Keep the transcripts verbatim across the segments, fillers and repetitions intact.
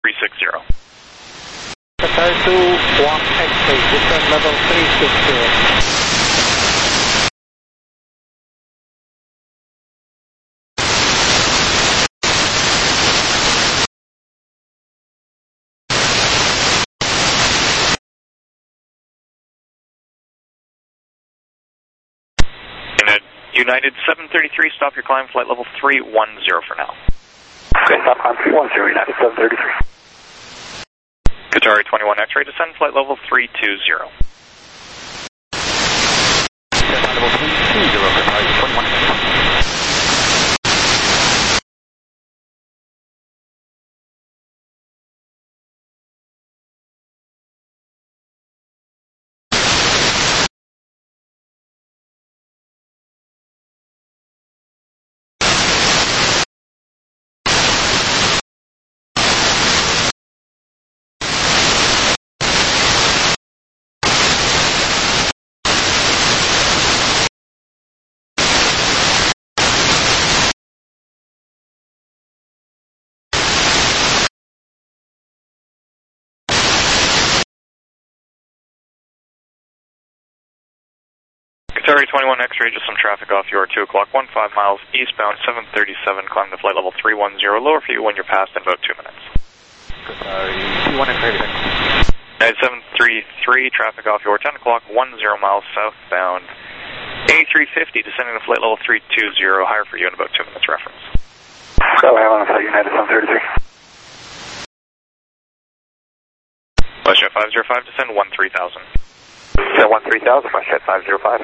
three six zero. Qatar two one X-ray, descend level three six zero. United seven thirty-three, stop your climb, flight level three one zero for now. Okay, stop climb three one zero, United seven thirty-three. Qatari twenty-one X-ray, descend flight level three two zero. Descend level three two zero, Qatari twenty-one X-ray. Qatari twenty-one X-ray, just some traffic off your two o'clock, one five miles eastbound, seven thirty-seven, climb to flight level three one zero, lower for you when you're past in about two minutes. Qatari two one X-ray, United seven thirty-three, traffic off your ten o'clock, one zero miles southbound, A three fifty, descending to flight level three two zero, higher for you in about two minutes reference. Go ahead on flight United seven thirty-three. WestJet five zero five, descend one three thousand. Descend one three thousand, WestJet five zero five.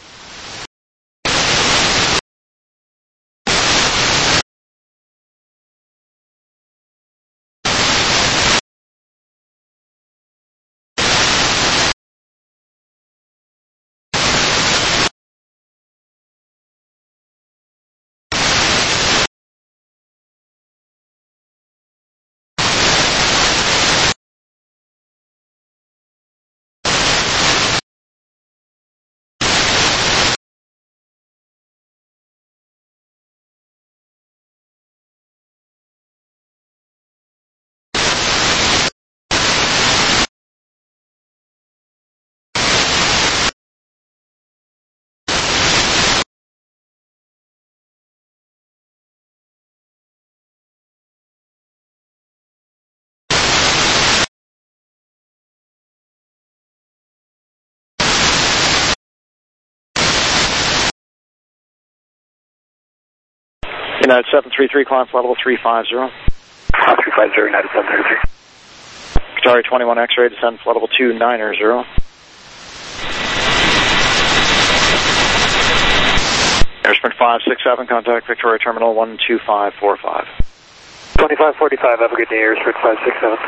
United seven three three, climb flight level three five zero. three five zero, United seven thirty-three. Qatari twenty-one X-ray, descend flight level two nine zero. Airsprint five six seven, contact Victoria Terminal one two five four five. twenty-five forty-five, have a good day, Airsprint five six seven.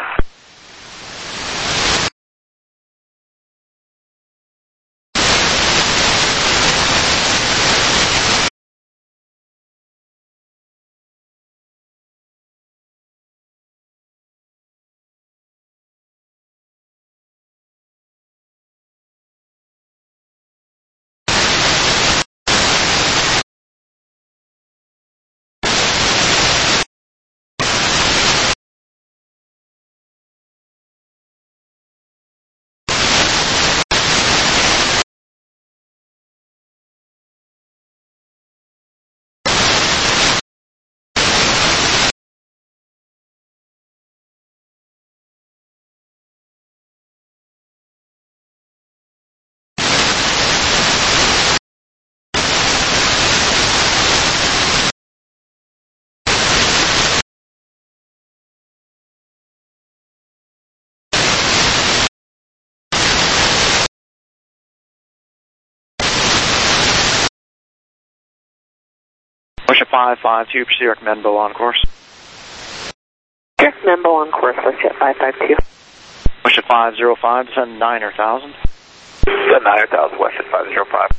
WestJet five five two, proceed recommend Bo on course. Recommend Bo on course, WestJet five five two. WestJet five zero five, descend nine thousand. Descend nine thousand, WestJet five zero five.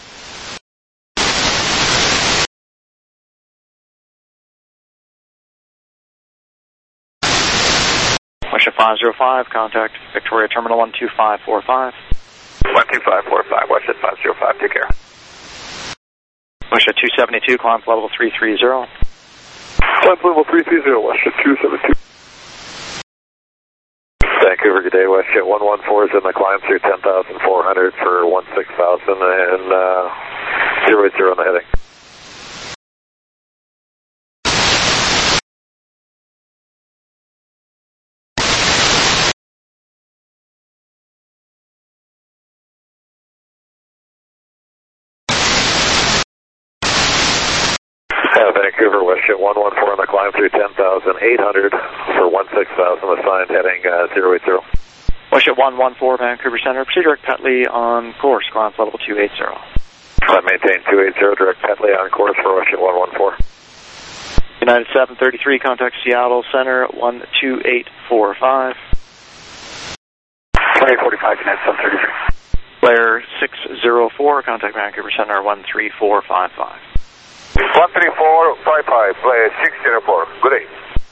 WestJet five zero five, contact Victoria Terminal one two five four five. one two five four five, WestJet five zero five, take care. WestJet two seventy-two, climb flight level three three zero. Climb level three three zero, WestJet two seventy-two. Vancouver, good day. WestJet one one four is in the climb through ten thousand four hundred for one six thousand and uh, zero eight zero on the heading. Uh, Vancouver, WestJet one one four on the climb through ten thousand eight hundred for one six thousand, assigned heading uh, zero eight zero. WestJet one one four, Vancouver Center, proceed direct Petley on course, climb level two eight zero. I maintain two eight zero, direct Petley on course for WestJet one one four. United seven thirty-three, contact Seattle Center, one two eight four five. twenty forty-five, United seven thirty-three. Blair six zero four, contact Vancouver Center, one three four five five. one three four five five, Blair six zero four, good day.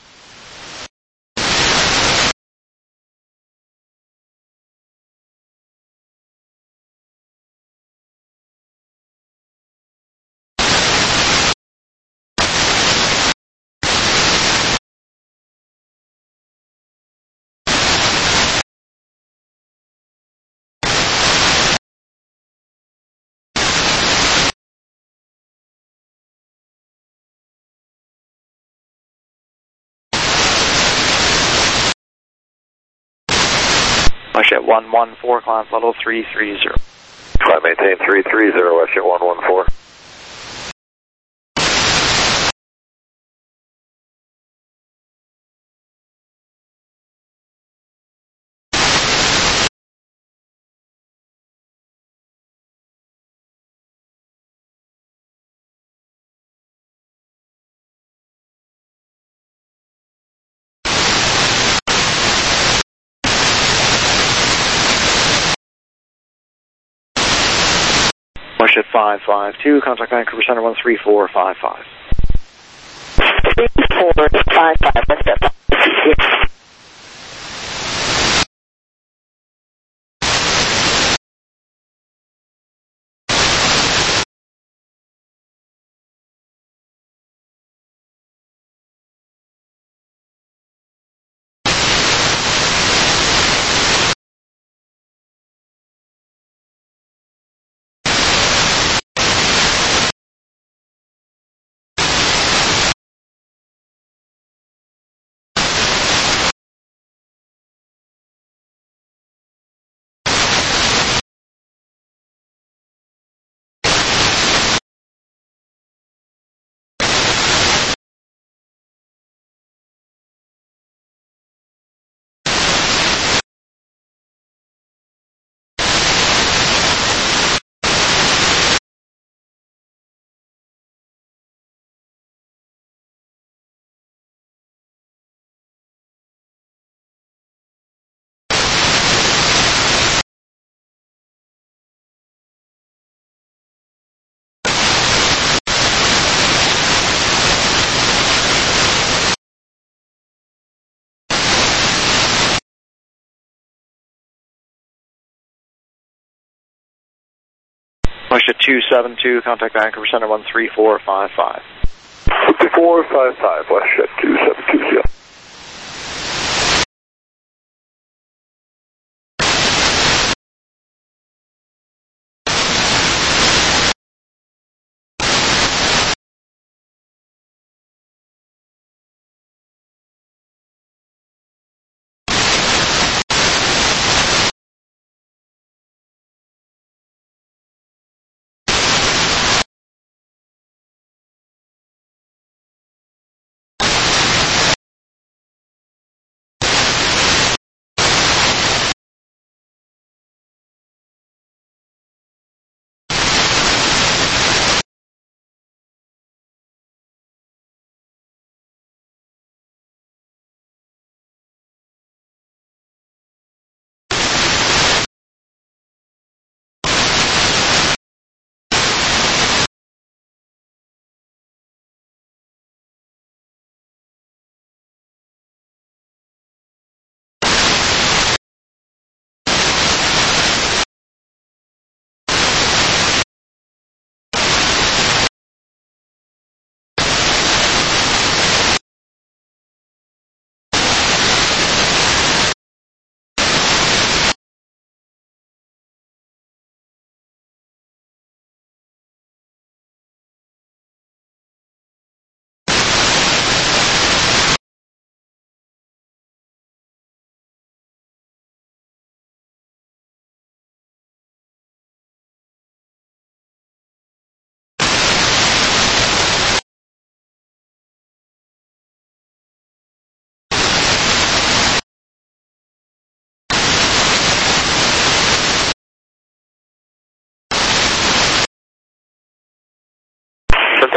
WestJet one one four, climb level three three zero. I maintain three three zero, WestJet one one four. WestJet five five two, contact Vancouver Center, one three four five five. three four five five, WestJet. WestJet two seven two, contact Vancouver Center, one three four five five. four five five, WestJet two seven two zero.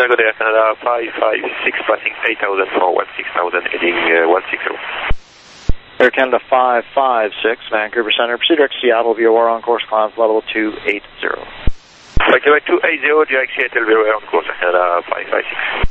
Canada, good day, Canada, five five six, passing eight thousand for one six thousand, heading uh, one six zero. Air Canada five five six, Vancouver Center, proceed direct to Seattle, V O R on course, climb level two eight zero. Flight level two eight zero, direct Seattle, V O R on course, Canada five five six.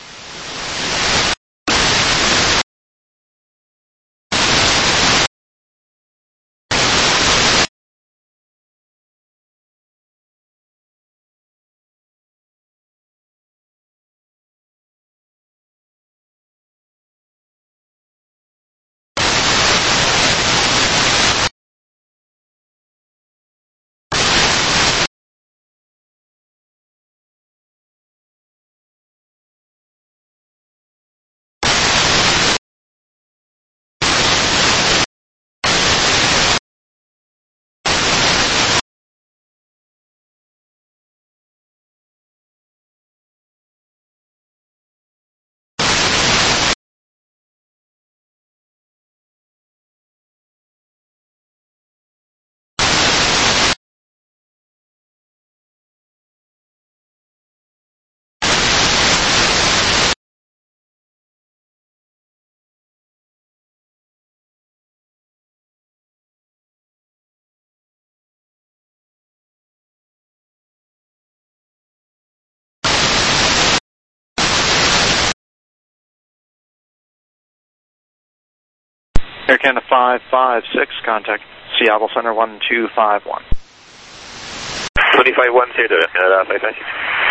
Air Canada five five six, contact Seattle Center one two five one. twenty-five one zero, Canada five five six.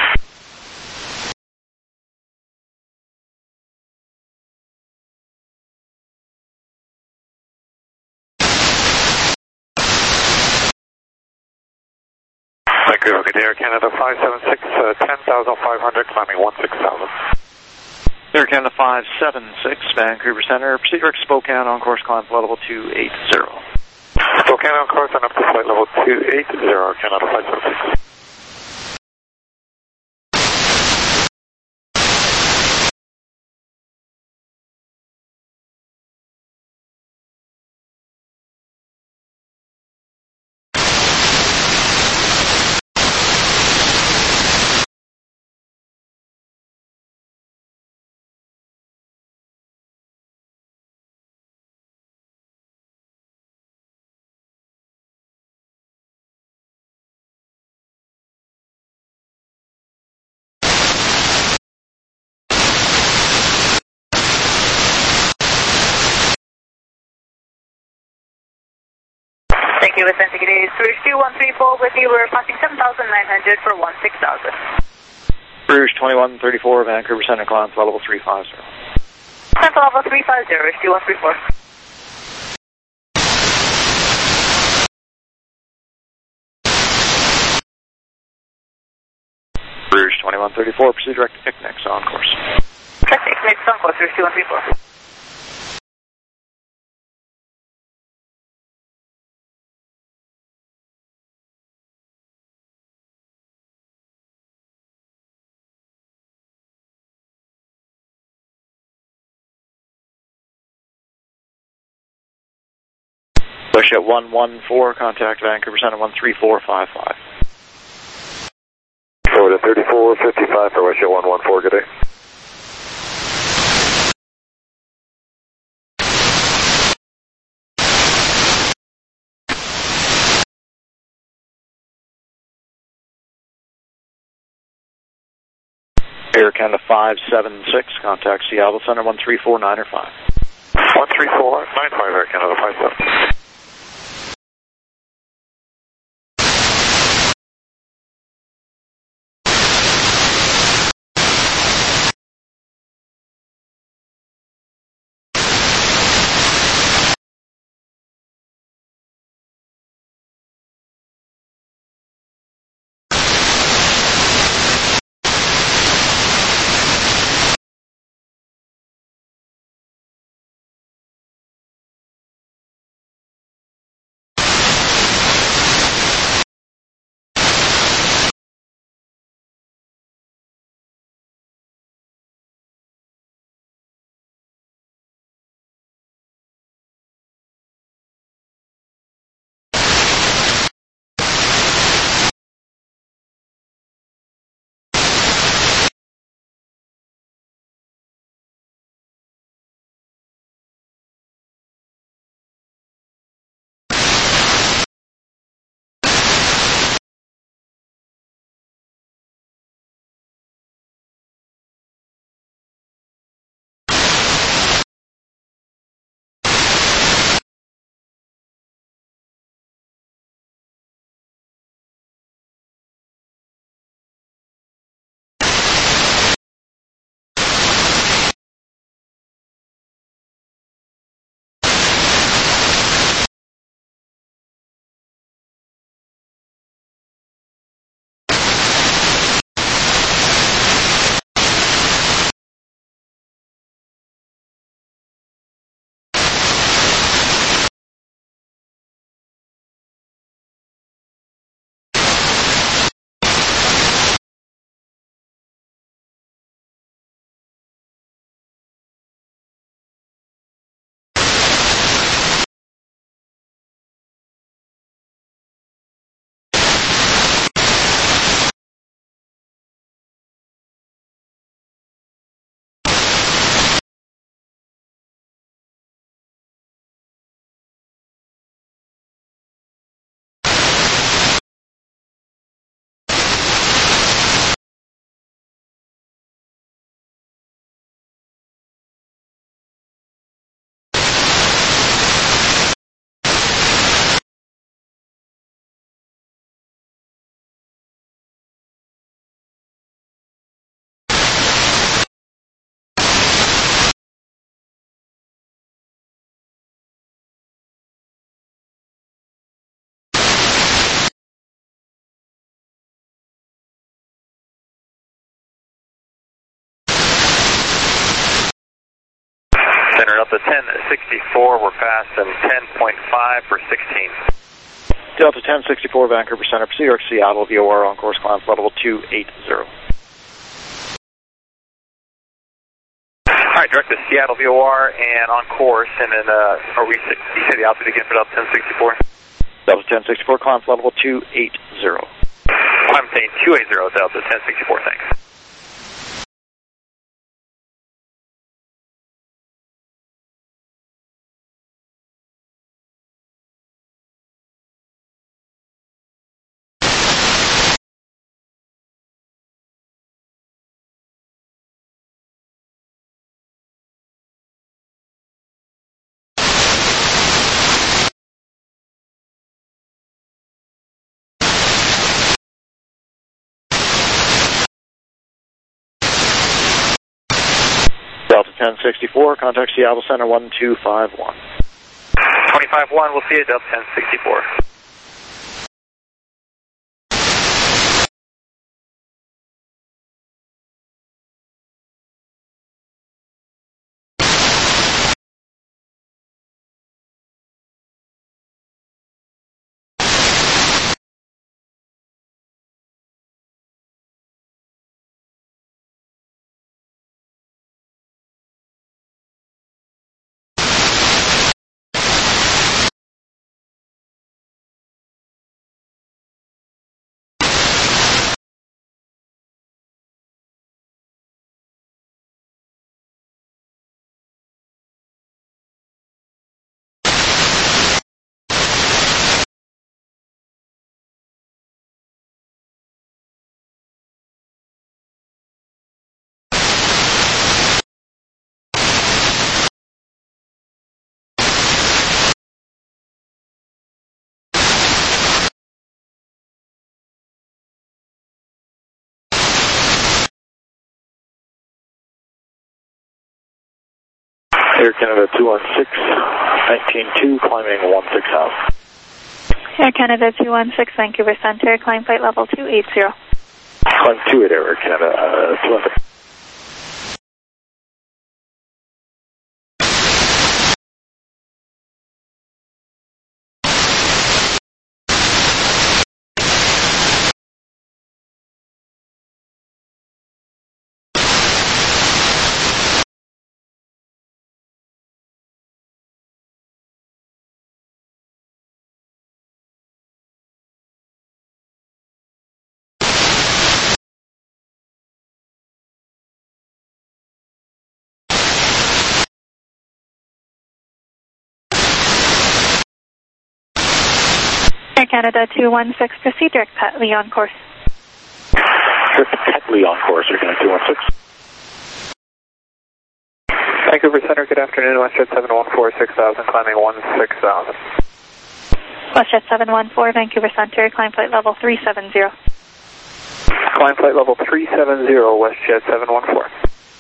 Vancouver, good day, Air Canada five seven six, uh, ten thousand five hundred, climbing one six thousand. Air Canada five seven six, Vancouver Center, proceed direct to Spokane on course, climb level two eight zero. Spokane on course and up to flight level two eight zero, Canada five seven six. Thank you, Vicente. It is Rouge two one three four with you. We're passing seven thousand nine hundred for one six thousand. Rouge twenty-one thirty-four, Vancouver Center, climb level three five zero. Climb level three five zero, Rouge two one three four. Rouge twenty-one thirty-four, proceed direct to Picnics on course. Direct to Picnics on course, Rouge two one three four. Russia one one four, contact Vancouver Center one three four five five. Forward to thirty-four fifty-five for Russia one one four, good day. Air Canada five seven six, contact Seattle Center one three four nine five. one three four nine five, Air Canada five seven. Delta ten sixty-four, we're passing ten point five for sixteen. Delta ten sixty-four, Vancouver Center, proceed direct Seattle, V O R on course, climb level two eighty. All right, direct to Seattle, V O R, and on course, and then, uh, are we, you said the altitude again for Delta ten sixty-four? Delta ten sixty-four, climb level two eighty. I'm saying two eighty, Delta ten sixty-four, thanks. Delta ten sixty-four, contact Seattle Center one two five one. twenty-five one, we'll see you, Delta ten sixty-four. Air Canada two one six, nineteen two, climbing one six out. Air Canada two one six, Vancouver Center, climb flight level two eighty. Climb two eighty, Air Canada uh, two one six. Air Canada two one six, proceed direct Petley on course. Direct Petley on course, Air Canada two one six. Vancouver Center, good afternoon, WestJet seven one four, six thousand, climbing one six thousand. WestJet seven one four, Vancouver Center, climb flight level three seventy. Climb flight level three seventy, WestJet seven one four.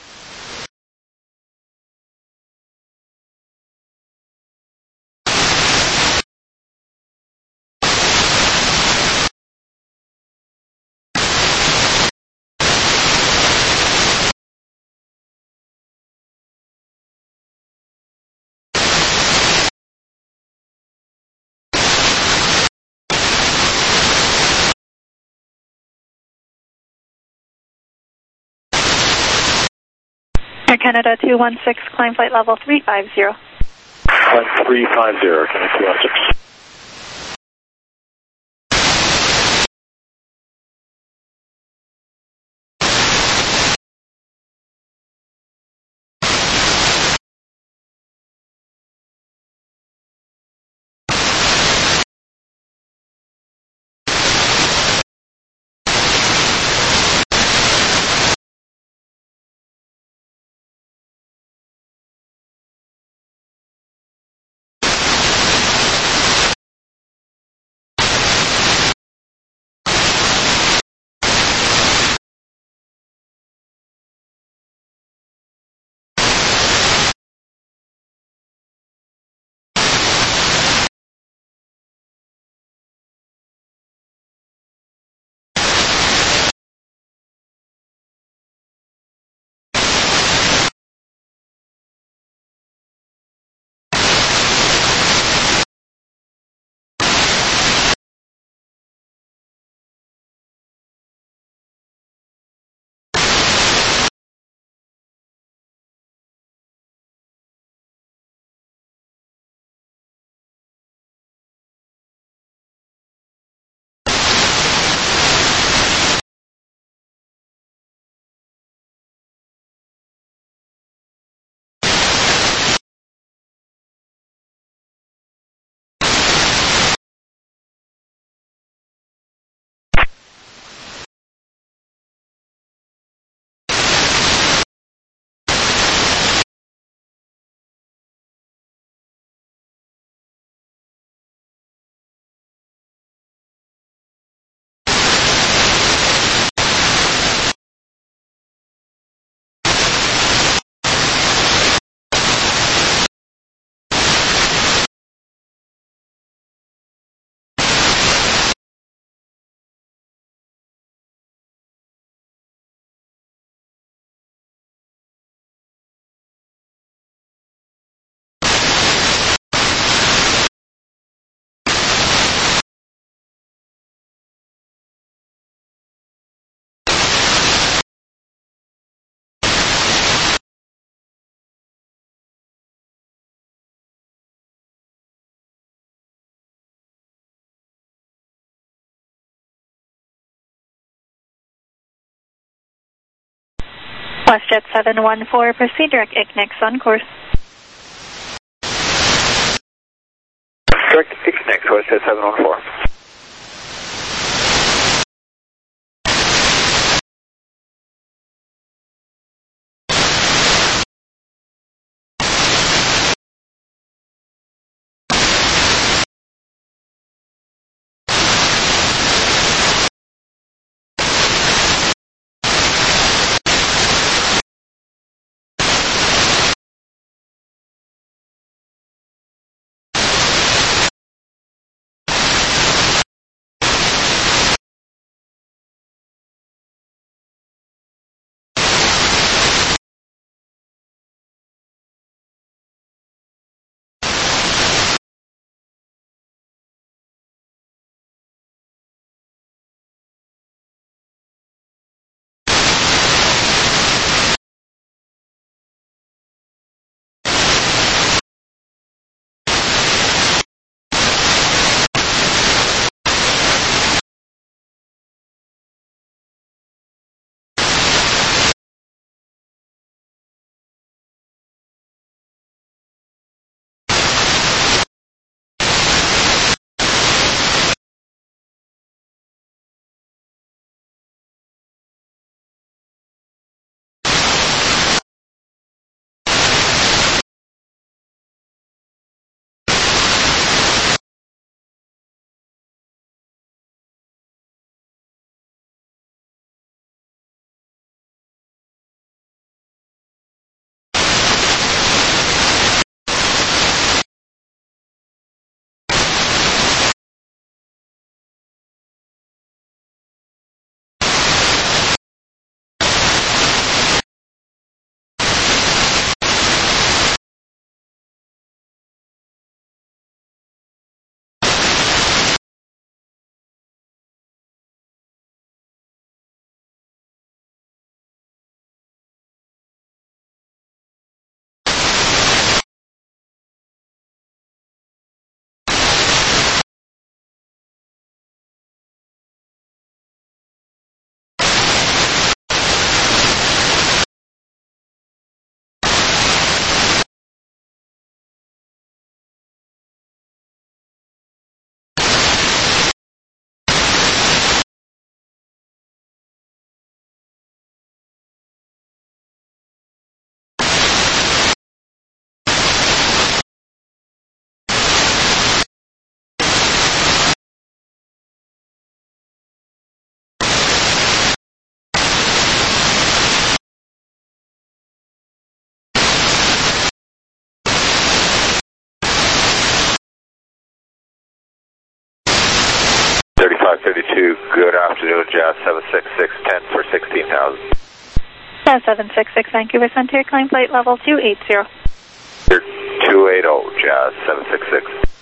Air Canada two one six, climb flight level three fifty. Climb three fifty, Air Canada two one six. WestJet seven one four, proceed direct I C N I C on course. Direct I C N I C, WestJet seven one four. thirty-five thirty-two, good afternoon, Jazz seven six six, ten for sixteen thousand. Jazz seven six six, Vancouver Center, climb flight level two eighty. two eighty, Jazz seven six six.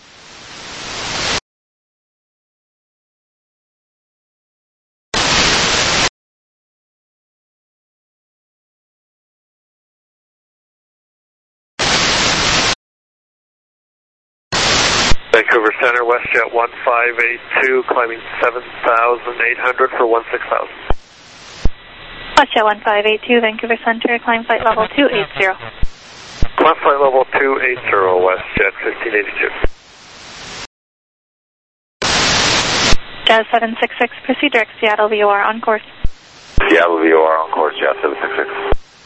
Vancouver Center, WestJet one five eight two, climbing seven thousand eight hundred for one six thousand. WestJet one five eight two, Vancouver Center, climb flight level two eighty. Climb flight level two eighty, WestJet fifteen eighty-two. Jazz seven six six, proceed direct Seattle V O R on course. Seattle V O R on course, Jazz seven six six.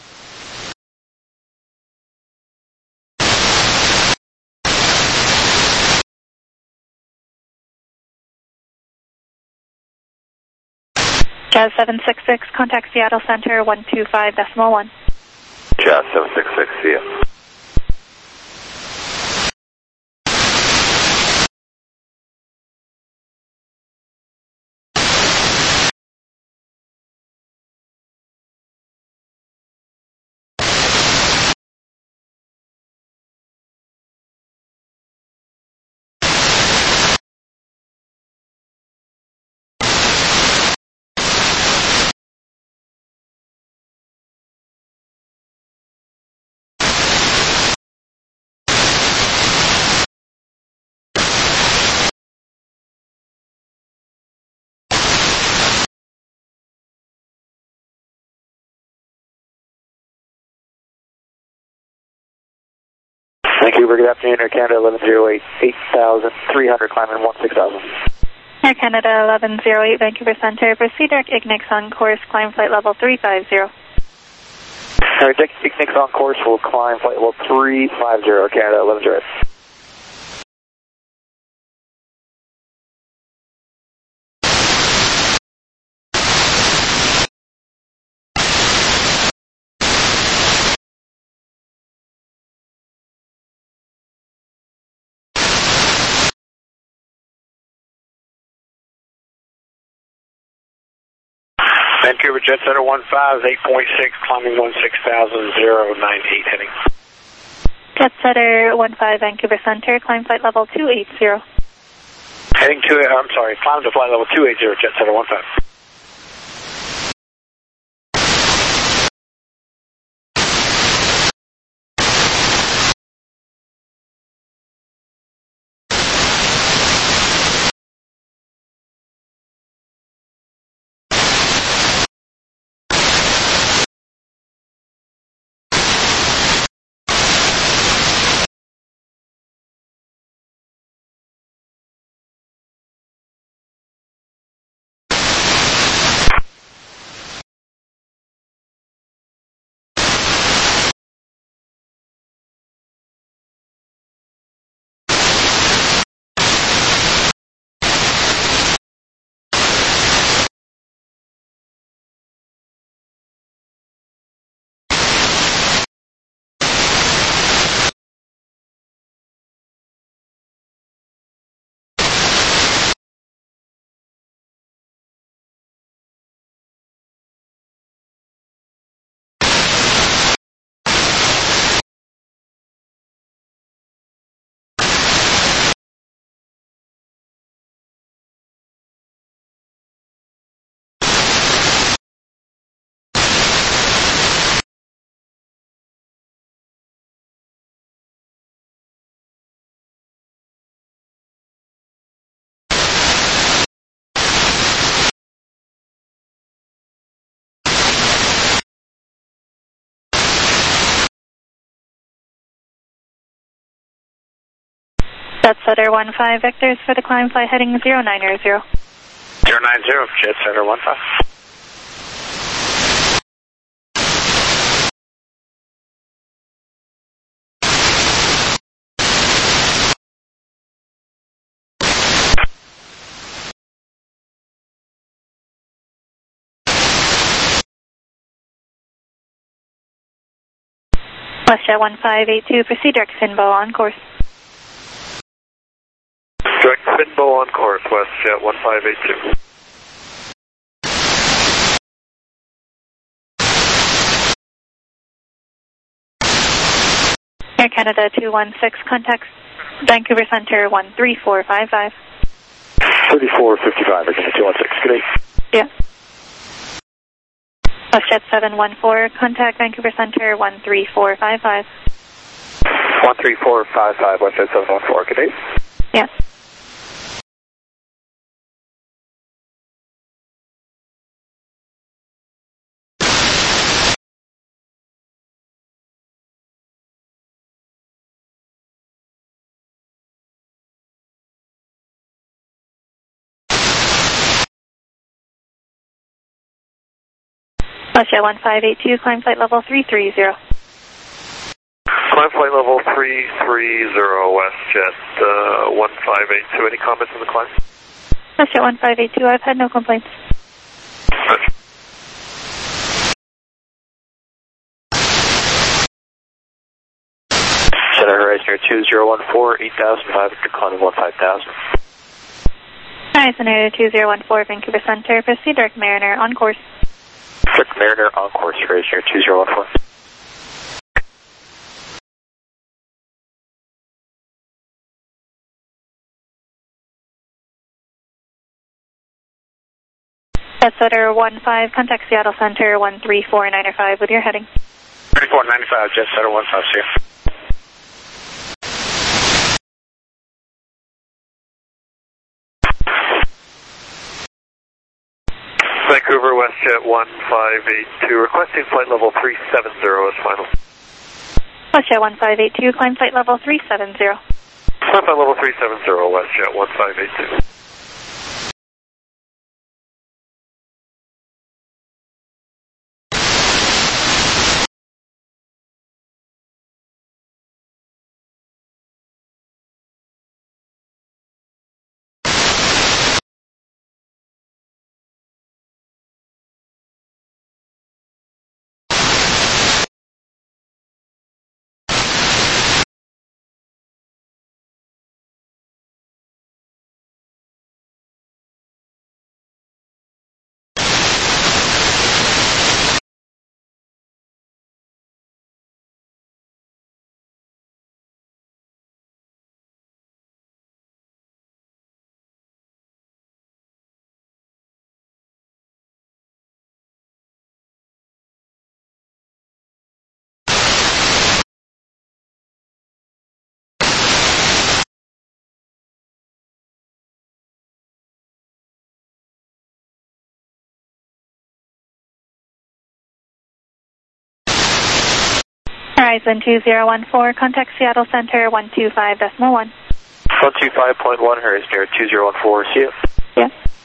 Jazz seven six six, contact Seattle Center one two five decimal one. Jazz seven six six, see ya. Vancouver, good afternoon, Air Canada eleven oh eight, eight thousand three hundred, climbing one six thousand. Air Canada eleven oh eight, Vancouver Center, proceed direct Ignix on course, climb flight level three five zero. Alright, Ignix on course, will climb flight level three five zero, Canada eleven oh eight. Vancouver Jet Center one five, eight point six, climbing one six thousand, zero nine eight heading. Jet Setter one five, Vancouver Center, climb flight level two eight zero. Heading to, I'm sorry, climb to flight level two eight zero, Jet Setter one five. Jet Setter one five, vectors for the climb flight heading zero nine zero. zero nine zero, Jet Center one five. WestJet one five eight two, proceed direct Finbo on course. Direct Finbo on course, WestJet one five eight two. Air Canada two one six, contact Vancouver Center one three four five five. thirty-four fifty-five, Air Canada two one six, good day. Yeah. WestJet seven one four, contact Vancouver Center one three four five five. one three four five five, WestJet seven one four, good day. Yeah. WestJet one five eight two, climb flight level three three zero. Climb flight level three three zero, WestJet uh, one five eight two. Any comments on the climb? WestJet one five eight two, I've had no complaints. Roger. Center Horizon Air two zero one four, eight thousand five hundred, climbing one five thousand. Horizon Air two zero one four, Vancouver Center, proceed direct Mariner on course. Direct Mariner on course, Horizon Air two zero one four. Jet Setter one five, contact Seattle Center one three four nine five with your heading. three four nine five, Jet Setter one five, see you. Vancouver WestJet one five eight two, requesting flight level three seven zero as final. WestJet one five eight two, climb flight level three seven zero. Climb flight level three seven zero, WestJet one five eight two. Horizon two zero one four, contact Seattle Center one two five decimal one. one two five point one, Horizon Air two zero one four, see you. Yeah.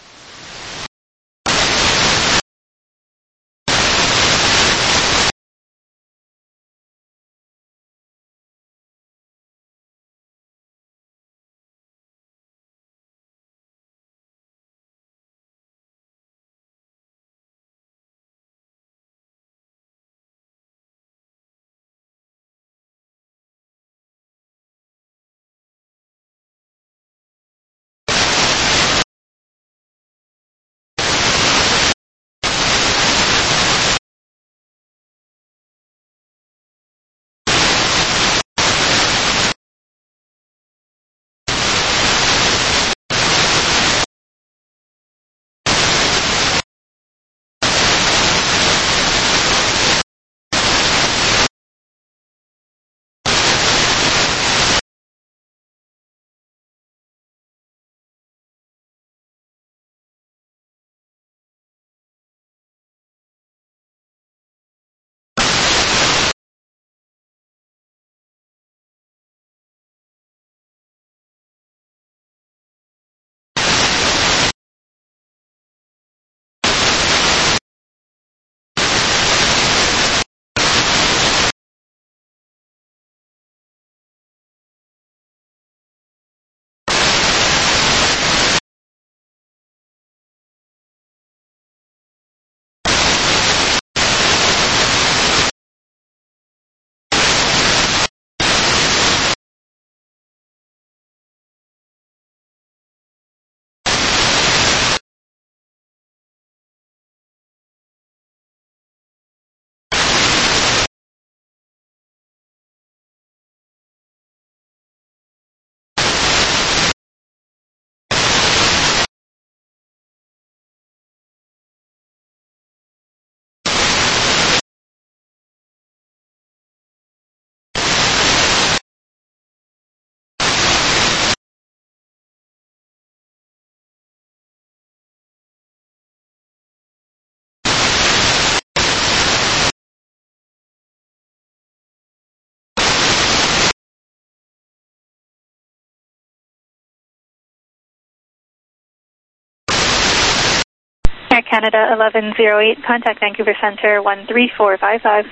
Air Canada eleven oh eight, contact Vancouver Center one three four five five.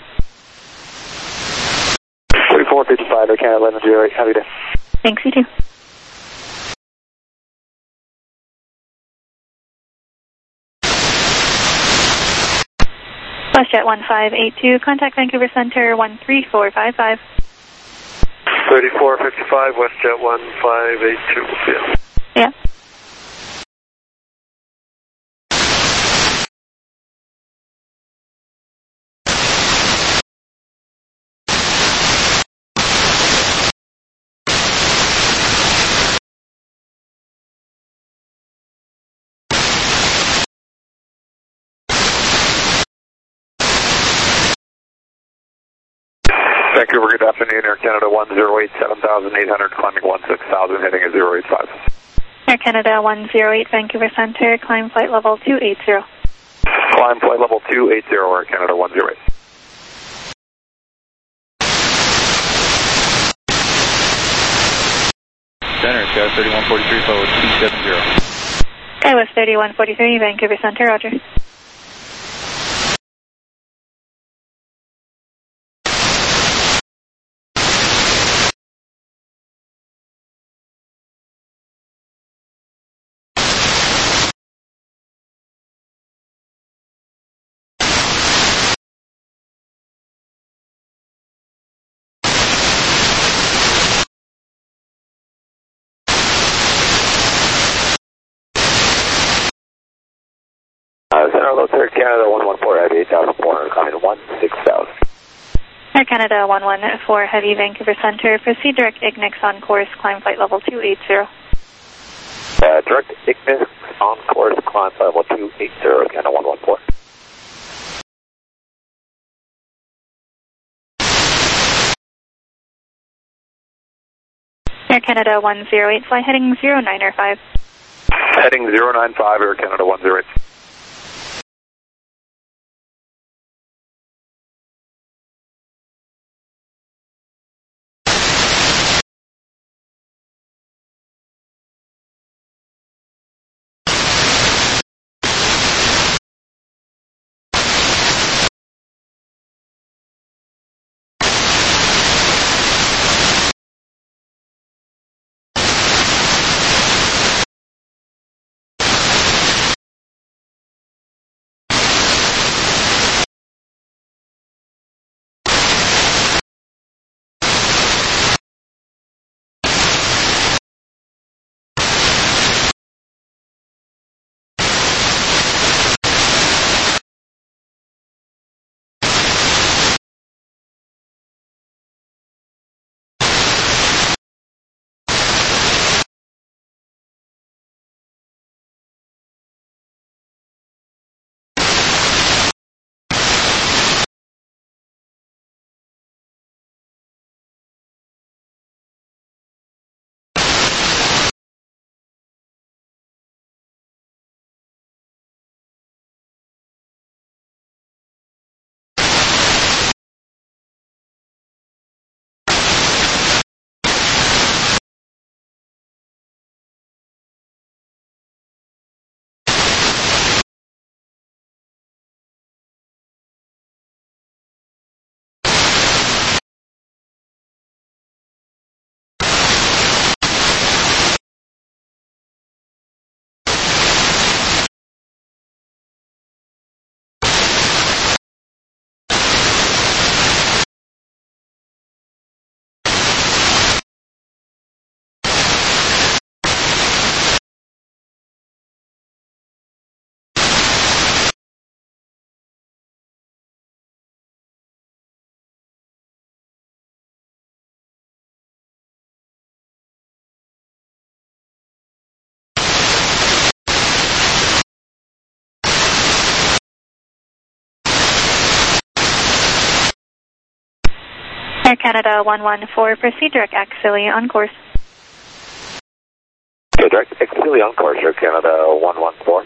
three four five five, Air Canada eleven oh eight, have a good day. Thanks, you too. WestJet one five eight two, contact Vancouver Center one three four five five. thirty-four fifty-five, WestJet one five eight two, yeah. Yeah. Vancouver, good afternoon, Air Canada one oh eight, seven thousand eight hundred, climbing one six thousand, heading at zero eight five. Air Canada one oh eight, Vancouver Center, climb flight level two eight zero. Climb flight level two eight zero, Air Canada one oh eight. Skywest thirty-one forty-three, forward two seven zero. Skywest thirty-one forty-three, Vancouver Center, roger. Uh, Center Low Air Canada one one four Heavy eight thousand four hundred, climbing one six thousand. Air Canada one one four Heavy, Vancouver Center, proceed direct Ignex on course, climb flight level two eighty. Uh, direct Ignex on course, climb flight level two eighty, Canada one one four. Air Canada one zero eight, fly heading zero nine or five. Heading zero nine five, Air Canada one zero eight. Air Canada one one four, proceed direct Axilly on course. Okay, direct Axilly on course, Air Canada one one four.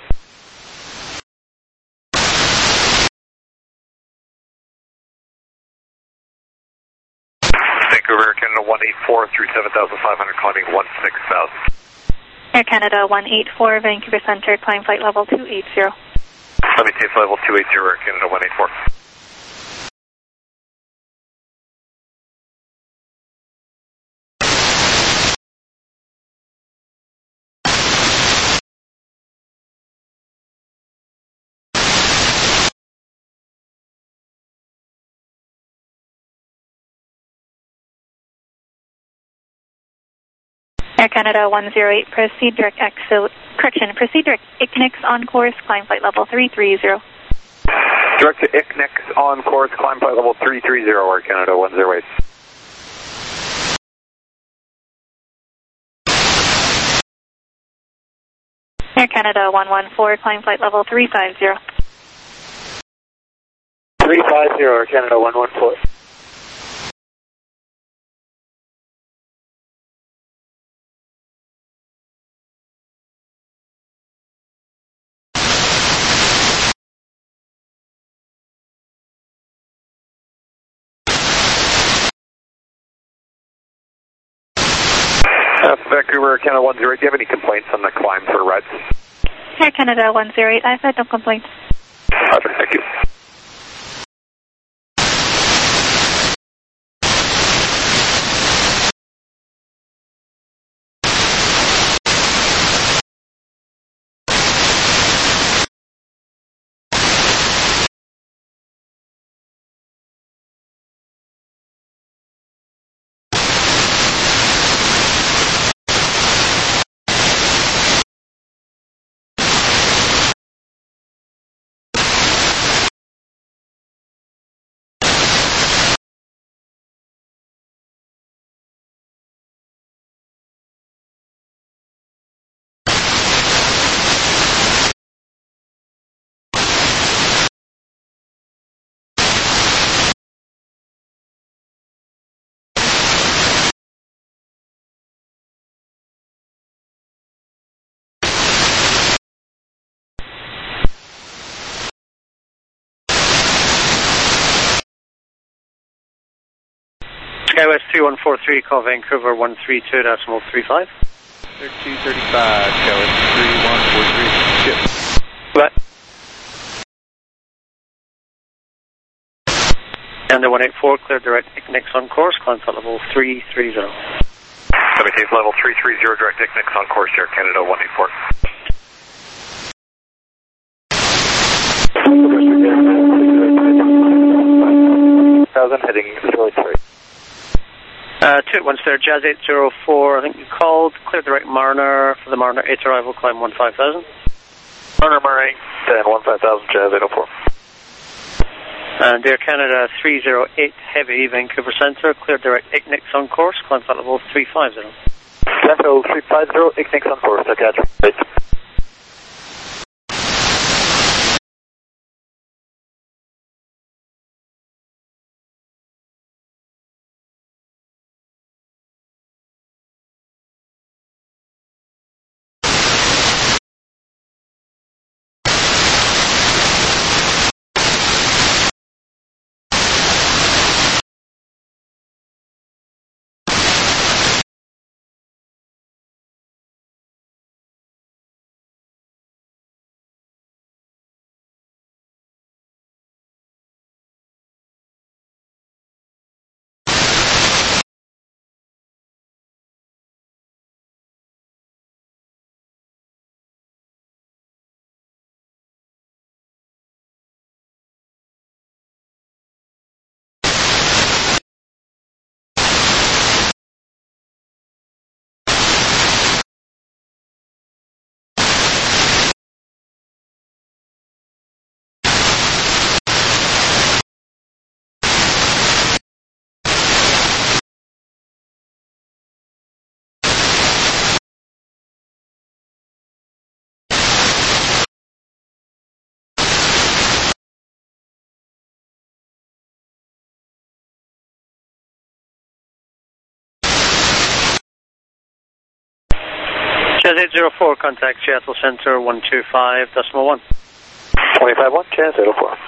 Vancouver Air Canada one eight four through seven thousand five hundred, climbing one six thousand. Air Canada one eight four, Vancouver Center, climb flight level two eighty. Let me take level two eighty, Air Canada one eight four. Air Canada one zero eight, proceed direct Axilly, correction, proceed direct Ignex on course, climb flight level three three zero. Direct to Ignex on course, climb flight level three three zero, Air Canada one zero eight. Air Canada one one four, climb flight level three five zero. three five zero, Air Canada one one four. Uh, Vancouver, Canada one zero eight, do you have any complaints on the climb for Reds? Air Canada one zero eight, I've had no complaints. Roger, thank you. Skywest three one four three, call Vancouver one three two decimal three five. thirty-two thirty-five, Skywest three one four three, ship. What? And the one eight four, clear direct Ignix on course, climb flight level three three zero. Seventeen level three three zero, direct Ignix on course, Air Canada one eight four. Thousand heading zero three. Uh, two at once there, Jazz eight zero four, I think you called, clear direct Mariner for the Mariner eight arrival, climb one five thousand. Mariner, Mariner eight, ten one five thousand, Jazz eight oh four. And Air Canada three zero eight, heavy, Vancouver Centre, clear direct Ignix on course, climb flight level three five zero. Central three five zero, Ignix on course, okay. Right. Jazz eight zero four, contact Seattle Centre one two five decimal one. twenty-five one, Jazz eight oh four.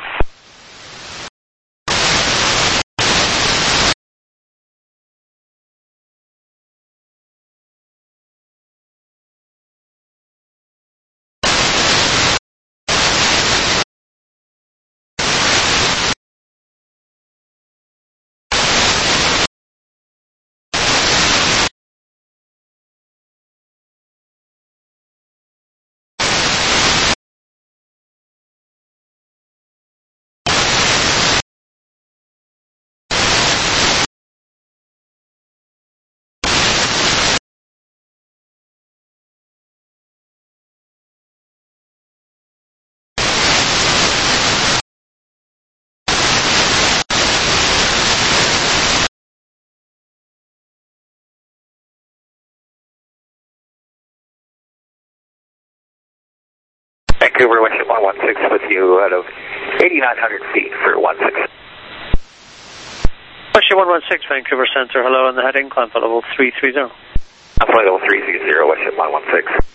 Vancouver, West one one six with you out of eighty-nine hundred feet for one six. West one one six, Vancouver Centre, hello, on the heading, climb flight level three three zero. I'm flight level three three zero, West one one six.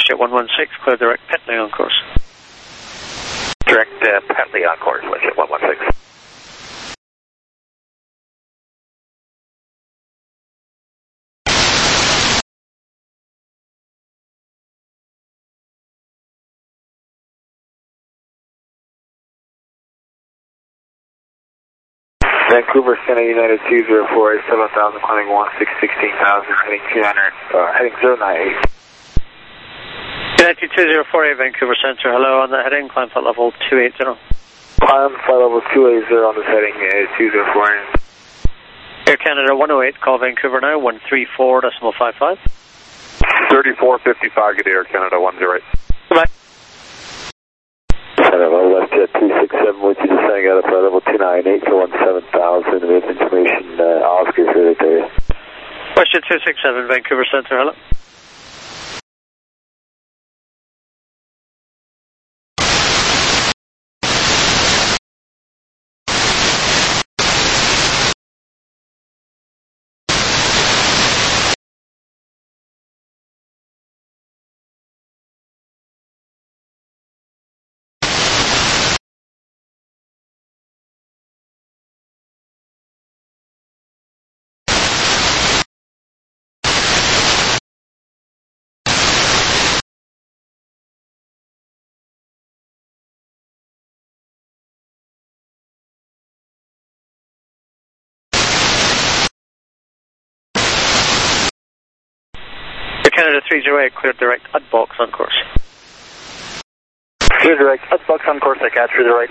WestJet one one six, clear direct Petley on course. Direct uh, Petley on course, WestJet one one six. Vancouver, Santa United two zero four eight, seven thousand, climbing one six, sixteen thousand, heading two hundred, uh, heading zero nine eight. United two zero four eight, Vancouver Centre, hello on the heading, climb flight level two eighty. Climb flight level two eighty on this heading, uh, two zero four eight. Air Canada one oh eight, call Vancouver now, one three four decimal five five. thirty-four fifty-five, good day, Air Canada one zero eight. Goodbye. Canada WestJet two six seven, with you descending out of flight level two nine eight for one seven thousand, with information, uh, Oscar's ready to you. WestJet two six seven, Vancouver Centre, hello. Canada three zero eight, clear direct at box on course. Clear direct at box on course, I catch for the right.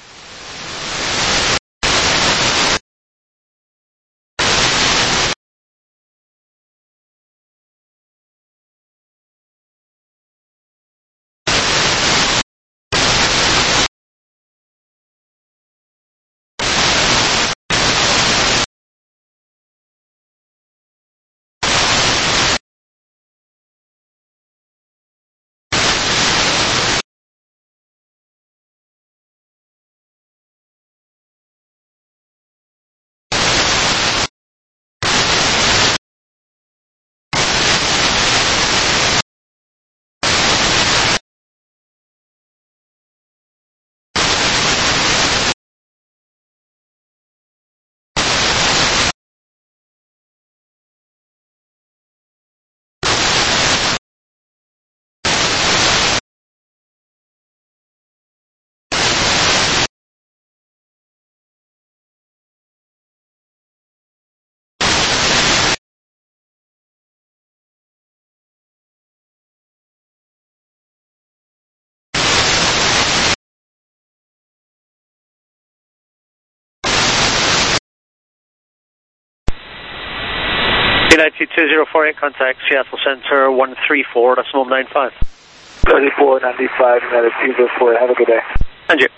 United two zero four eight, contact Seattle Centre one three four decimal nine five. thirty-four ninety-five, United two zero four eight, have a good day. And you.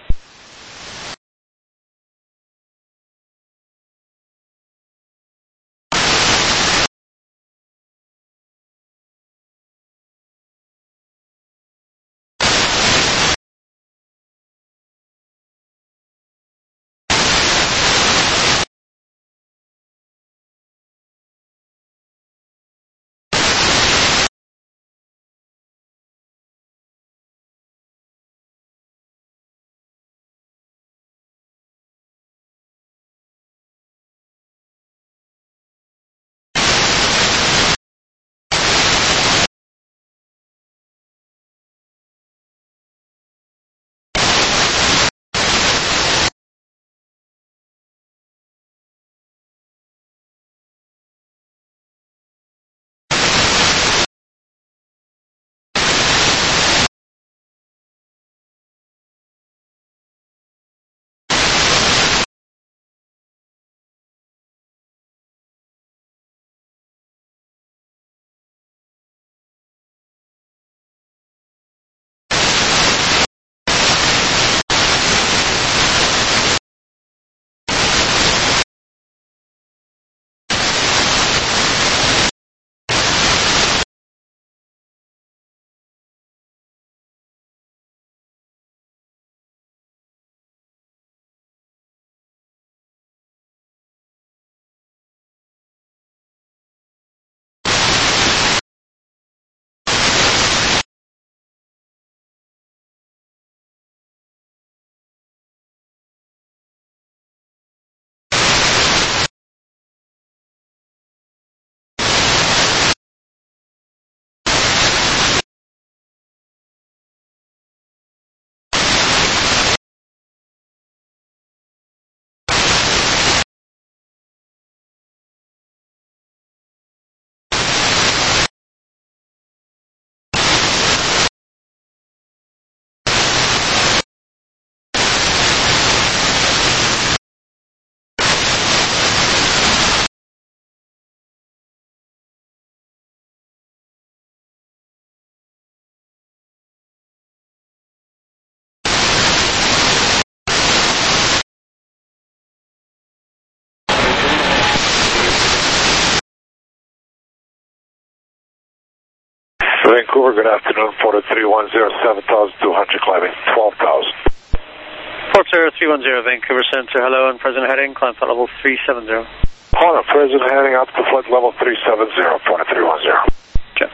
Vancouver, good afternoon, Porter three one zero, seven thousand two hundred, climbing twelve thousand. Porter three one zero, Vancouver Center, hello, and present heading, climb flight level three seven zero. Porter, present heading up to flight level three seven zero, Porter three one zero. Okay.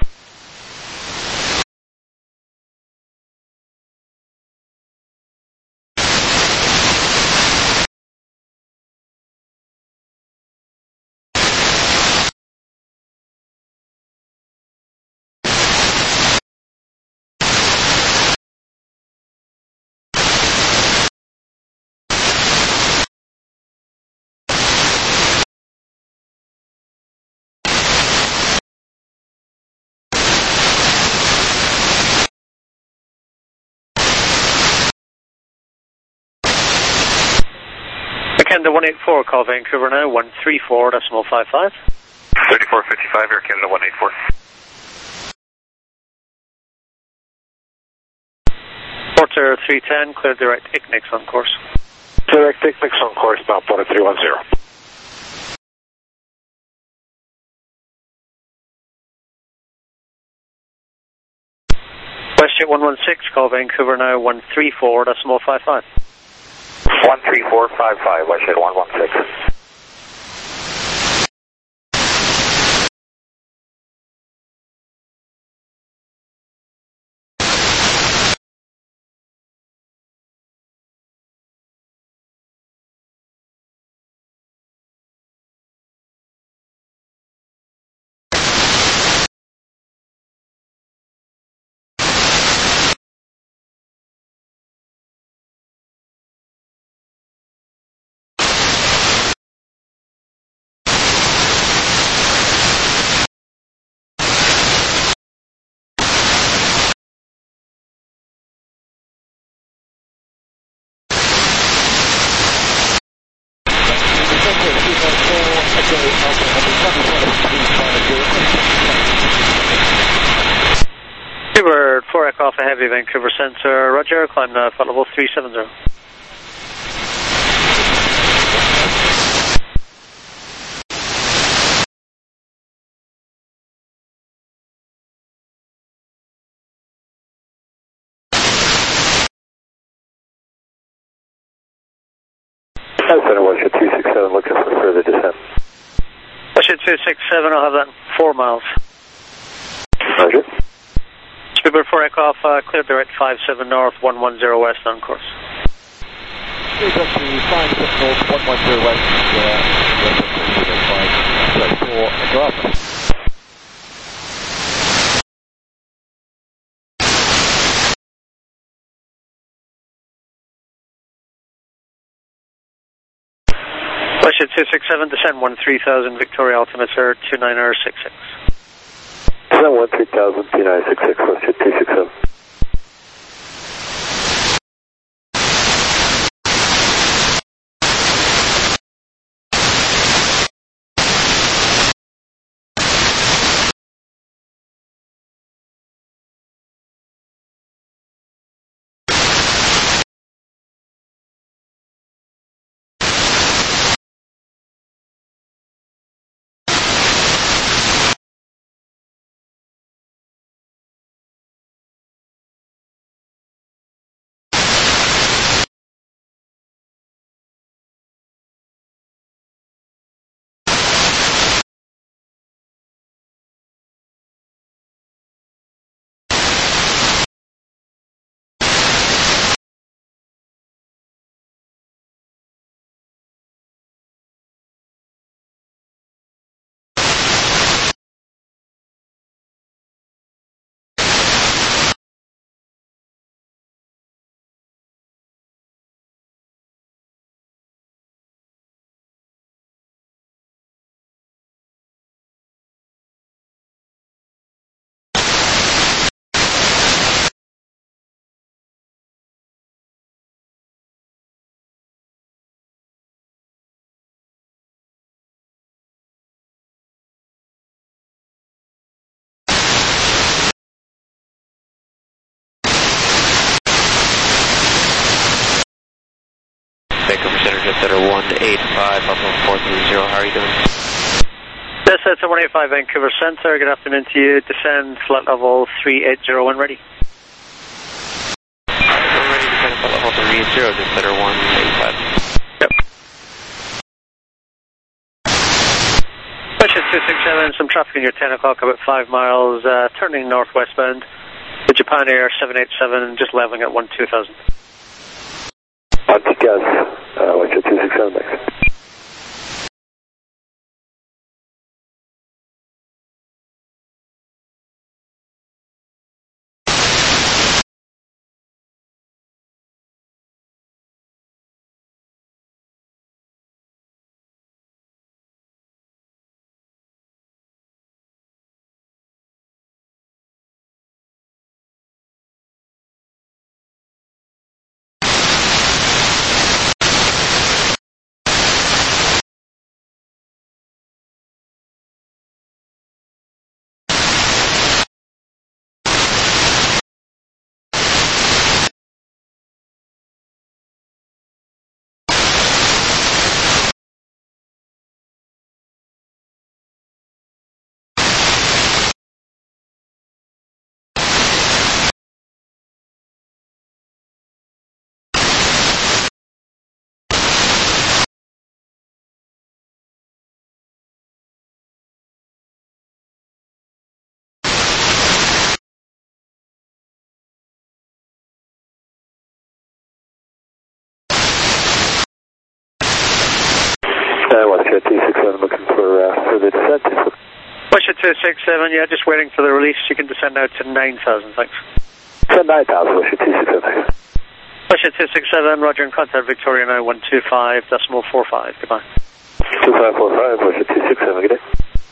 Canada one eight four, call Vancouver now, one three four decimal five five. thirty-four fifty-five, Air Canada one eight four. Porter three ten, clear direct I C N I C on course. Direct I C N I C on course now, Porter three one zero. WestJet one one six, call Vancouver now, one three four decimal five five. one three four five five, WestJet one one six. Vancouver, four Echo Alpha Heavy, Vancouver Center, roger, climb now, flight level three seven zero. Center WestJet two six seven, looking for further descent. WestJet two six seven, I'll have that in four miles. Roger. Speedbird four Echo Alpha, clear direct five seven north, one one zero west on course. Here's up to five seven north, one one zero west, uh, four Echo Alpha. WestJet two six seven, descend one three thousand, Victoria altimeter two nine zero six six. Descend one three thousand, two nine six six, WestJet two six seven. Vancouver Center, Jet Center one eight five, Buffalo four three zero, how are you doing? This is one eight five Vancouver Centre. Good afternoon to you. Descend flight level three eight zero when ready. We're ready to descend flight level three eight zero, just better one eight five. Yep. Russia two six seven, some traffic in your ten o'clock, about five miles, uh, turning northwestbound. The Japan Air seven eight seven, just leveling at one two thousand. On to gas, uh, Russia two six seven, thanks. Uh, Russia two six seven, looking for uh, further descent. Russia two six seven, yeah, just waiting for the release. You can descend out to nine thousand, thanks. Descend nine thousand, Russia two six seven, thanks. Russia two six seven, roger, and contact Victoria now one two five decimal four five, goodbye. two five four five, Russia two six seven, good day.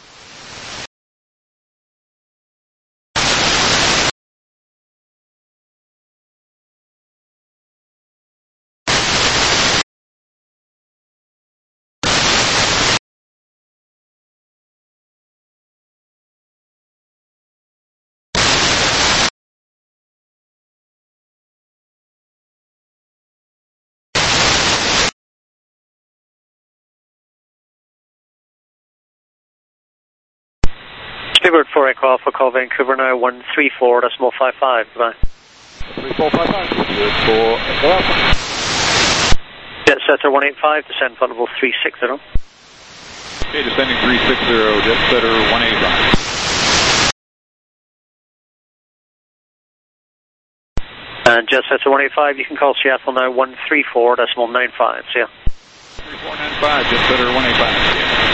Speedbird four Echo Alpha, call Vancouver now one three four decimal five five, goodbye. three four five five, good for Echo Alpha. Jet setter one eight five, descend flight level three six zero. Okay, descending three six zero, jet setter one eight five. And jet setter one eight five, you can call Seattle now one three four decimal nine five, see ya. three four nine five, jet setter one eight five, see ya.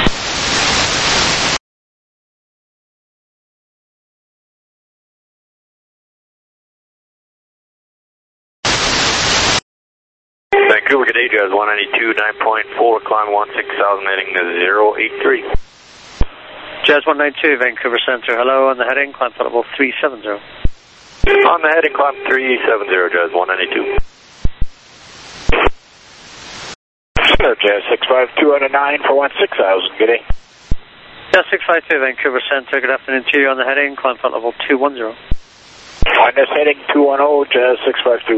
Vancouver, good day, Jazz one ninety-two, nine point four, climb one six thousand, heading to zero eight three. Jazz one ninety-two, Vancouver Centre, hello, on the heading, climb flight level three seven zero. On the heading, climb three seven zero, Jazz one ninety-two. Jazz six five two oh nine for one six thousand, good day. Jazz six five two, Vancouver Centre, good afternoon to you, on the heading, climb flight level two one zero. On this heading, two one zero, Jazz six five two.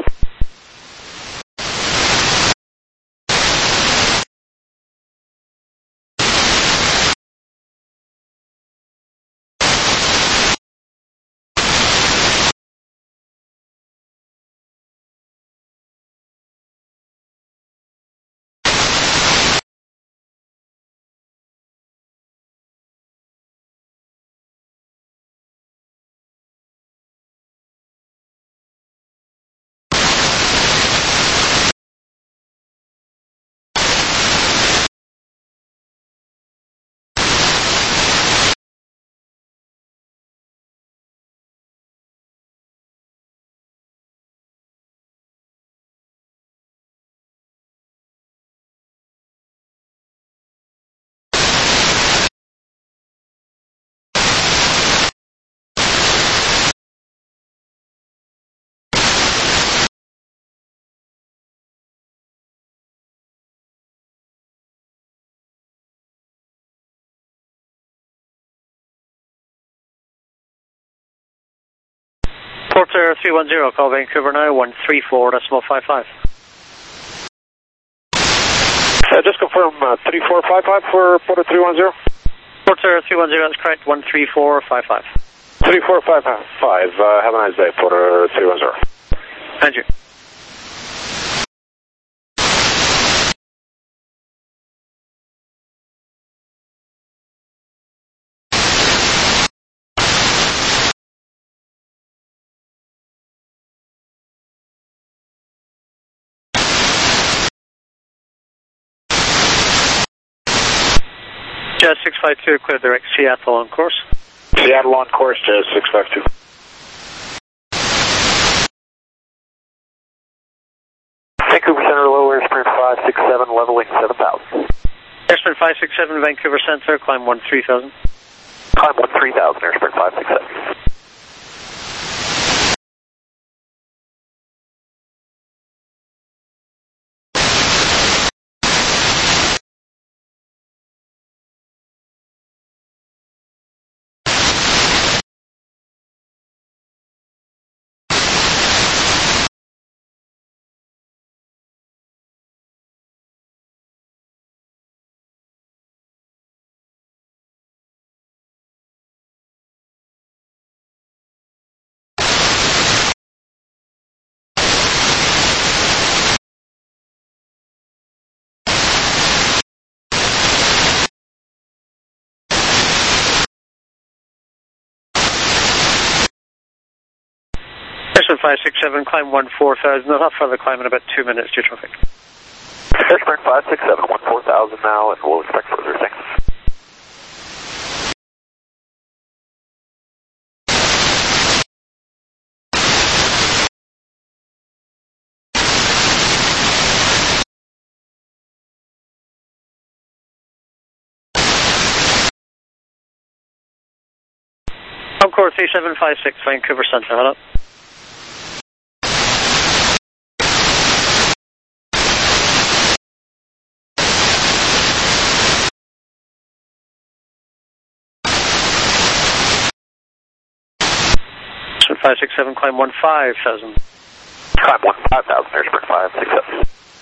Porter three one zero, call Vancouver now, one three four decimal five five. Uh, just confirm uh, three four five five for Porter three one zero. Porter three one zero, that's correct, one three four five five. three four five five, uh, have a nice day, Porter three one zero. Thank you. Jazz six five two, clear direct Seattle on course. Seattle on course, Jazz six five two. Vancouver Center, low airsprint five six seven, leveling seven thousand. Airsprint five six seven, Vancouver Center, climb one three thousand. Climb one three thousand, airsprint five six seven. Airsprint five six seven, climb one four thousand, I'll have further climb in about two minutes due traffic. Airsprint five six seven, one four thousand now, and we'll expect further, thanks. Encore three seven five six, Vancouver Center, hello. five six seven, climb one five thousand. Climb one five thousand, airsprint five six seven.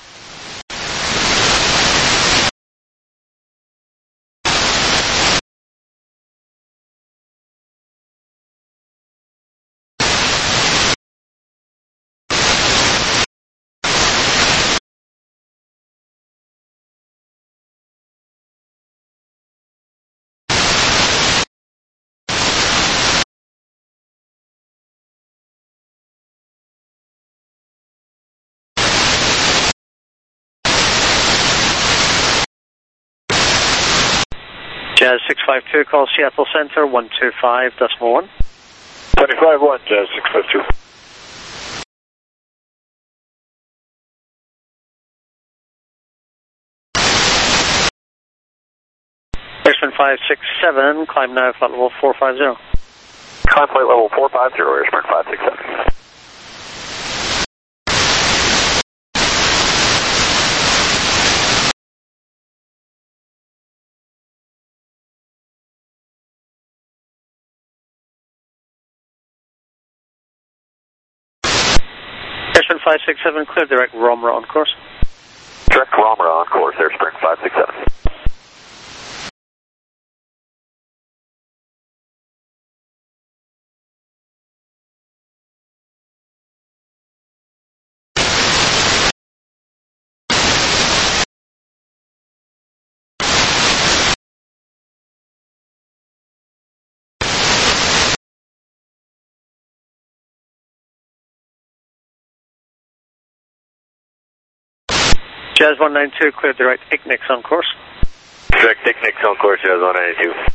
Jazz six five two, call Seattle Center, one two five decimal one. twenty-five one, Jazz six five two. Airsprint five six seven, climb now flight level four five zero. Climb flight level four five zero, airsprint five six seven. Airsprint five six seven, clear direct Romra on course. Direct Romra on course, airsprint five six seven. Jazz one nine two, clear direct Ignix on course. Direct Ignix on course, Jazz one nine two.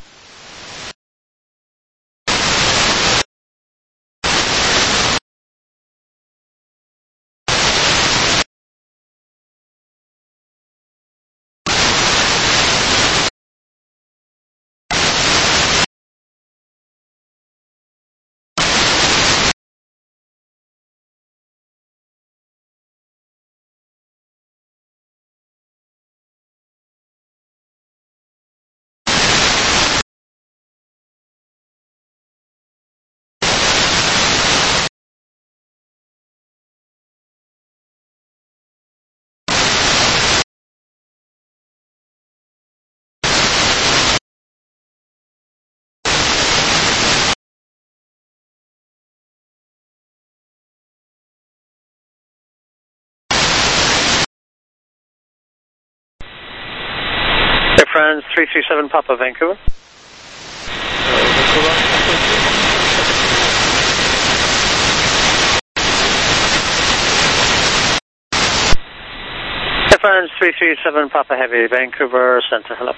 France three three seven Papa, Vancouver. Air France three three seven Papa Heavy, Vancouver Centre, hello.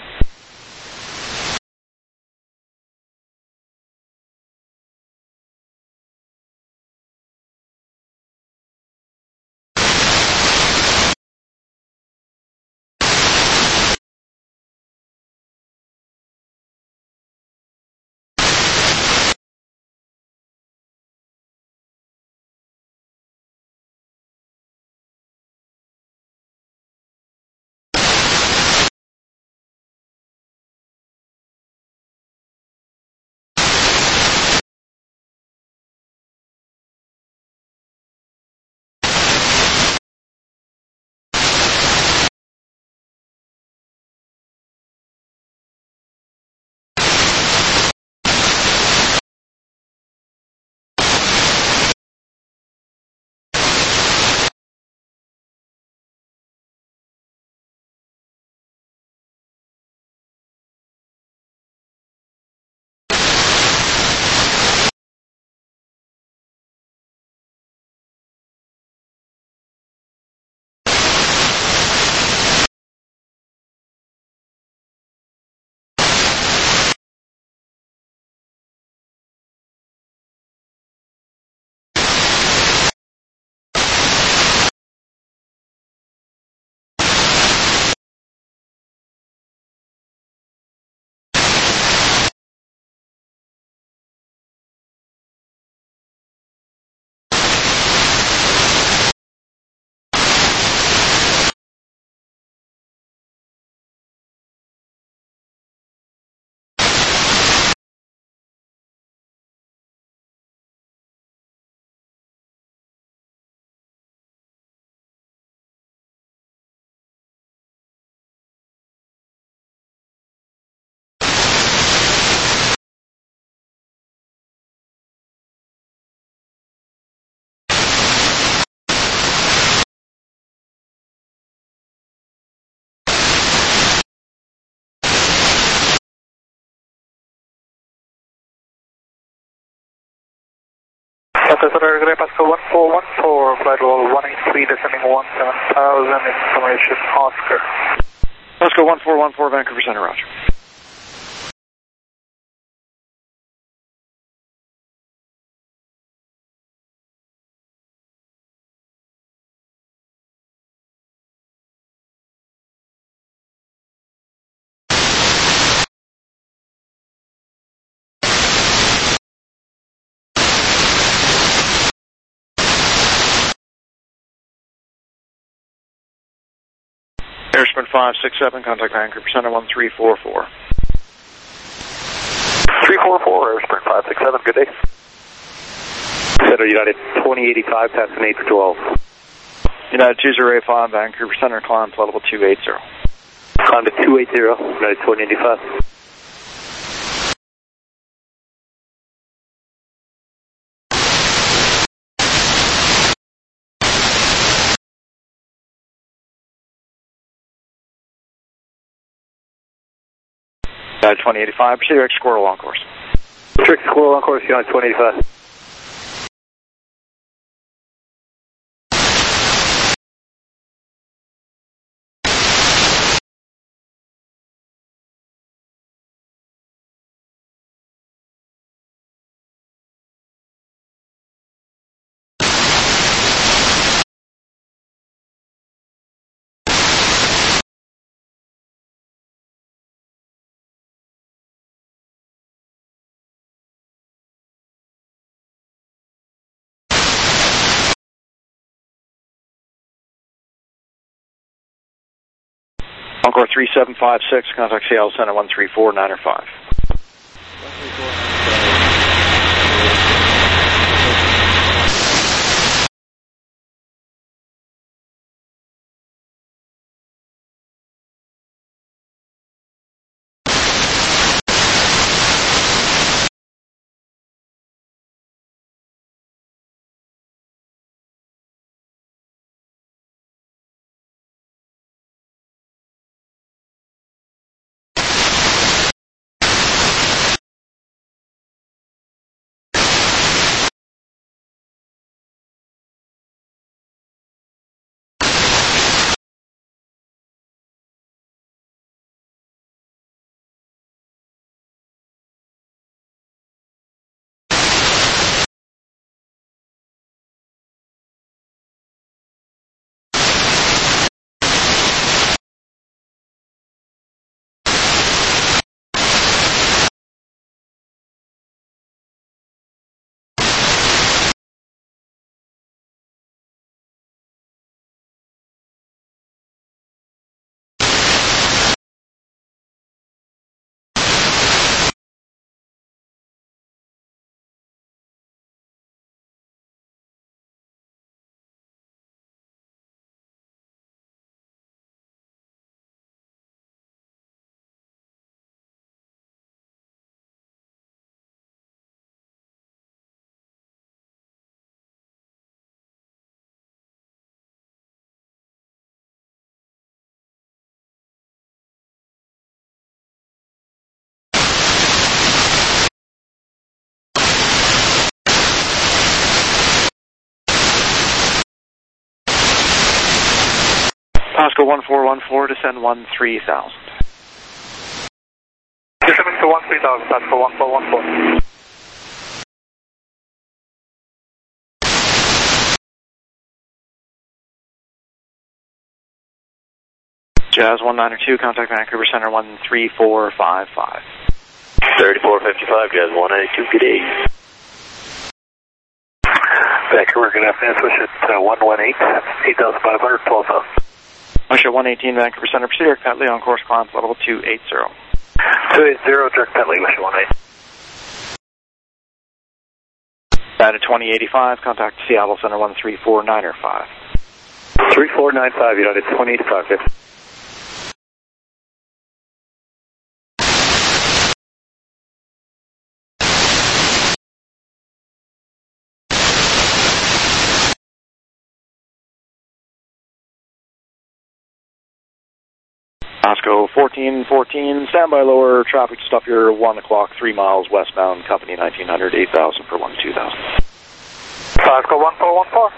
Passenger Pascal one four one four, flight level one eight three, descending one seven thousand, information Oscar. Oscar one four one four, Vancouver Center, roger. Airsprint five six seven, contact Vancouver Center one three four four. three four four, Airsprint five six seven, good day. Center United twenty eighty-five, passing eight for twelve. United two zero eight five, Vancouver Center, climb flight level two eighty. Climb to two eighty, United twenty eighty-five. United twenty eighty-five, proceed direct Squirrel on course. Direct Squirrel on course, United twenty eighty-five. Encore three seven five six, contact Seattle Center one three four nine five. Oscar one four one four, descend one three thousand. Descending to one three thousand, Oscar one four one four. Jazz one nine two, contact Vancouver Center one three four five five. thirty-four fifty-five, Jazz one ninety-two, good day. Vancouver, good afternoon, switch at uh, one one eight, eight thousand five hundred, twelve thousand. Oscar one eighteen, Vancouver Center, proceed direct Petley on course climb level two eighty. two eighty, direct Petley, wish you one eight. Data twenty eighty-five, contact Seattle Center one three four nine five. three four nine five, United twenty eighty-five, good. Osco fourteen fourteen, standby lower, traffic to stop your one o'clock, three miles westbound, company nineteen hundred, eight thousand for one two thousand. Osco one four one four.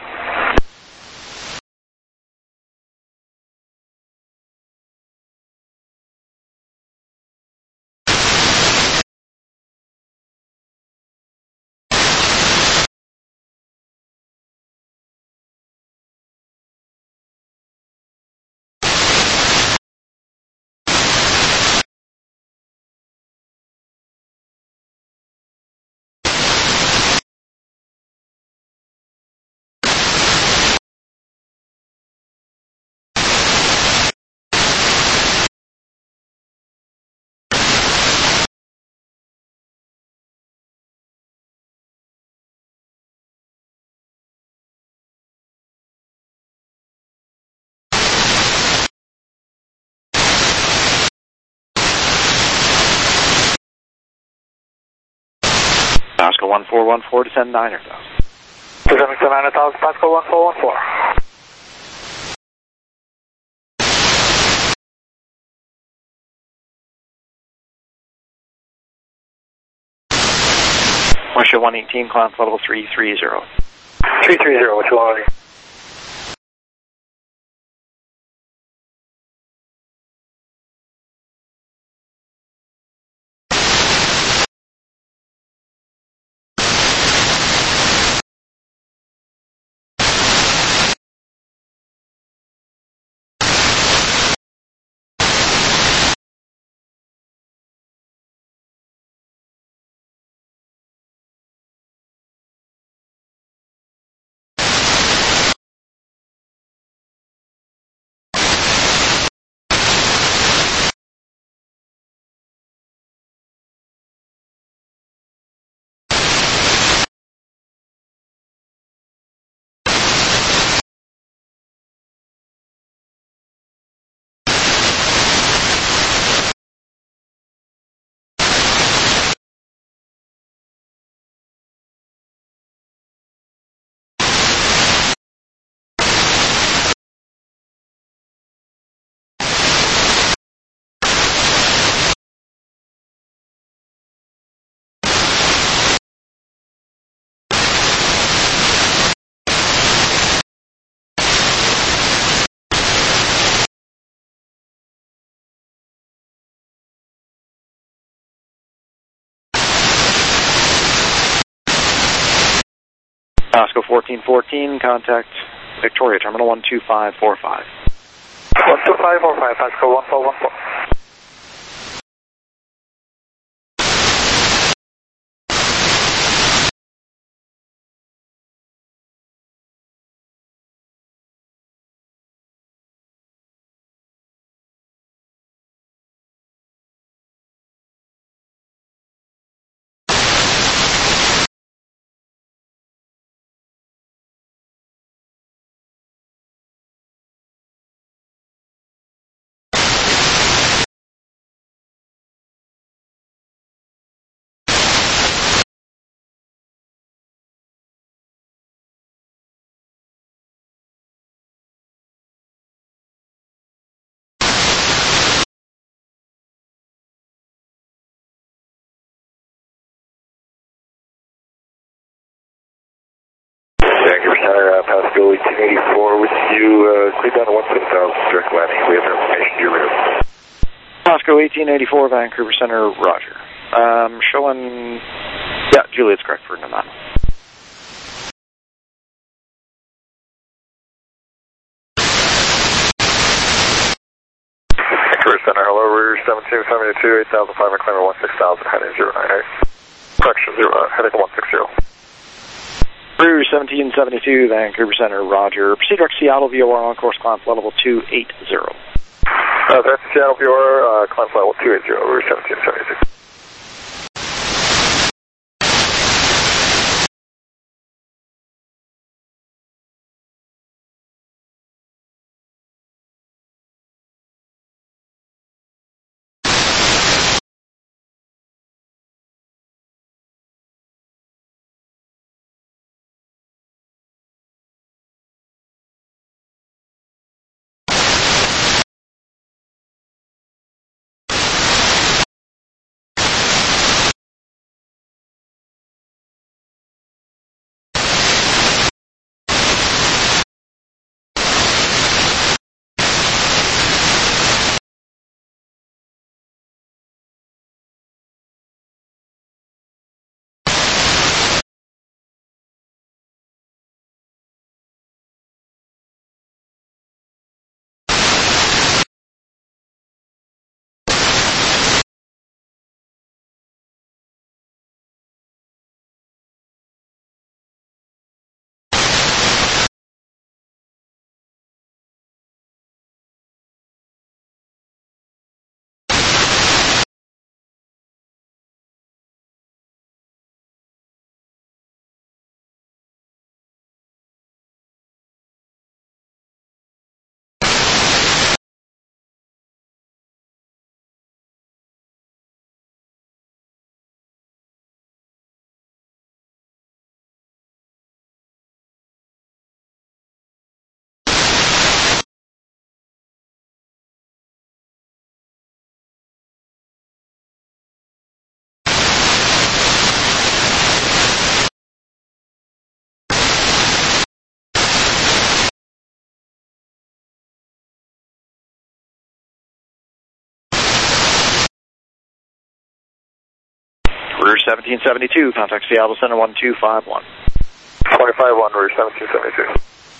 Oscar one four one four, descend nine thousand. Descending to nine thousand, Oscar one four one four. Russia one eighteen, climb level three three zero. three three zero, what's your line? Oscar fourteen fourteen, contact Victoria Terminal one two five four five. one two five four five, Oscar one four one four. Vancouver Center, uh, Pascal eighteen eighty-four with you, uh, lead down to one six thousand, direct landing. We have information due route. Moscow eighteen eighty-four, Vancouver Center, roger. Um, showing, yeah, Juliet's correct for Nanaimo. Vancouver Center, hello, Rouge seventeen seventy-two, eight thousand five hundred, climbing one six thousand, heading zero nine eight. Correction, zero, uh, heading one six zero. Rouge seventeen seventy-two, Vancouver Center, roger. Proceed direct Seattle, V O R on course, climb flight level two eighty. Uh, that's Seattle, V O R, uh, climb flight level two eighty, Rouge seventeen seventy-two. Rouge seventeen seventy-two, contact Seattle Center one two five one. twenty-five one, Rouge seventeen seventy-two.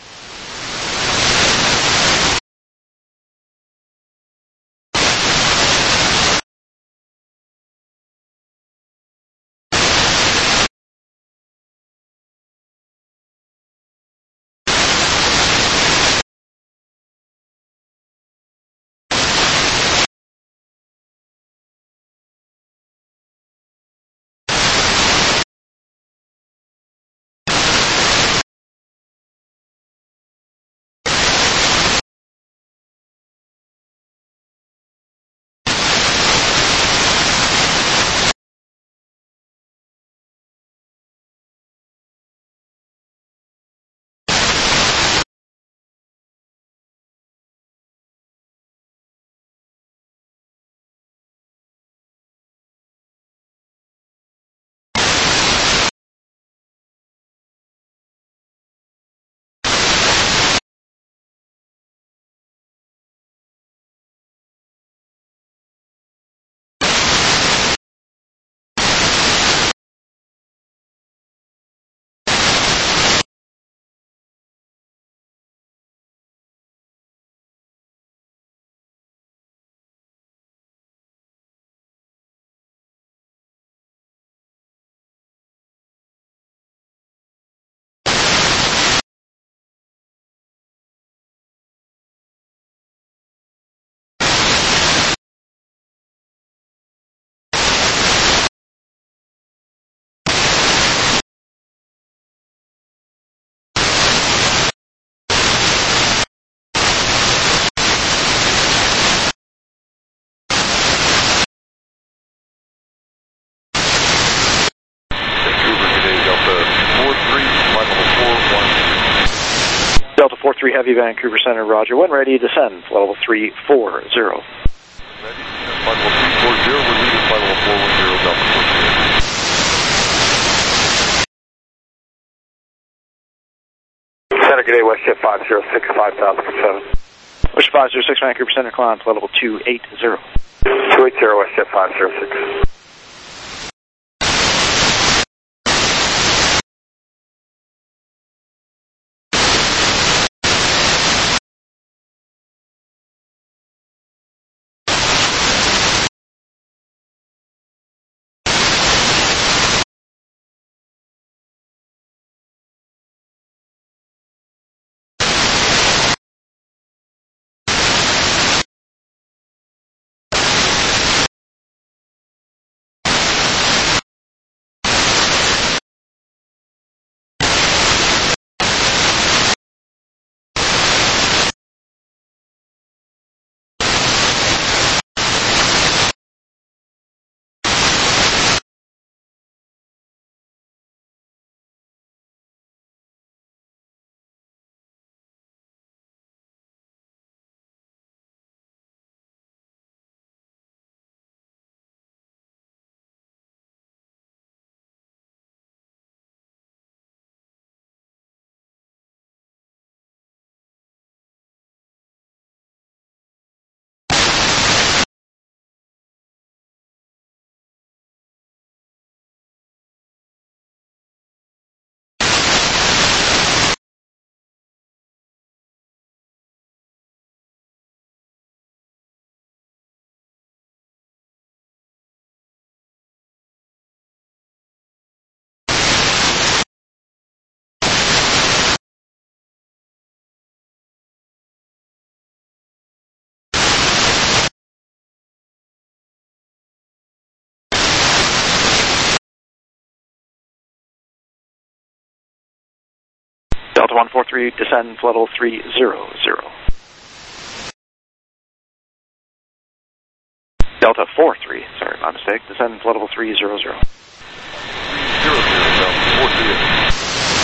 Delta four three Heavy, Vancouver Center, roger. When ready, descend, level three four zero. Ready, flight level three four zero, we're leaving flight level four one zero, Delta four three. Center good day, WestJet five zero six, five thousand for seven. WestJet five zero six, Vancouver Center, climb flight level two eight zero. two eight zero, WestJet five zero six. Delta one four three, descend level three zero zero. Delta four three, sorry, my mistake, descend level three zero zero. Zero zero, Delta four three.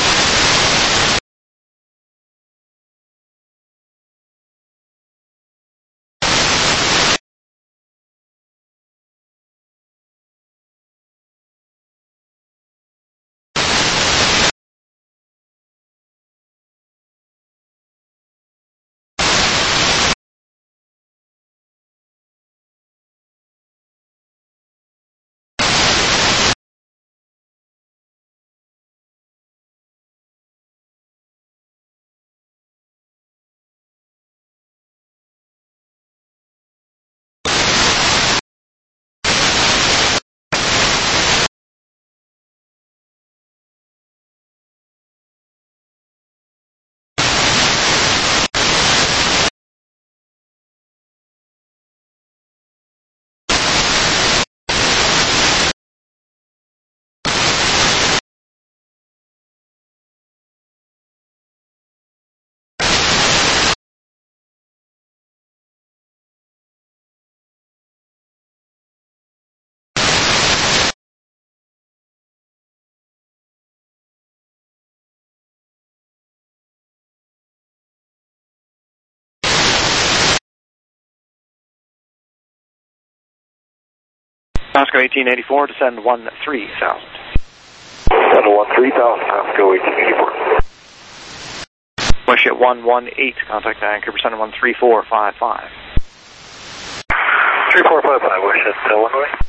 Moscow eighteen eighty-four, descend one three thousand. Descend one three thousand, Moscow eighteen eighty-four. WestJet one one eight, contact Vancouver Center one three four five five. three four five five, WestJet one way.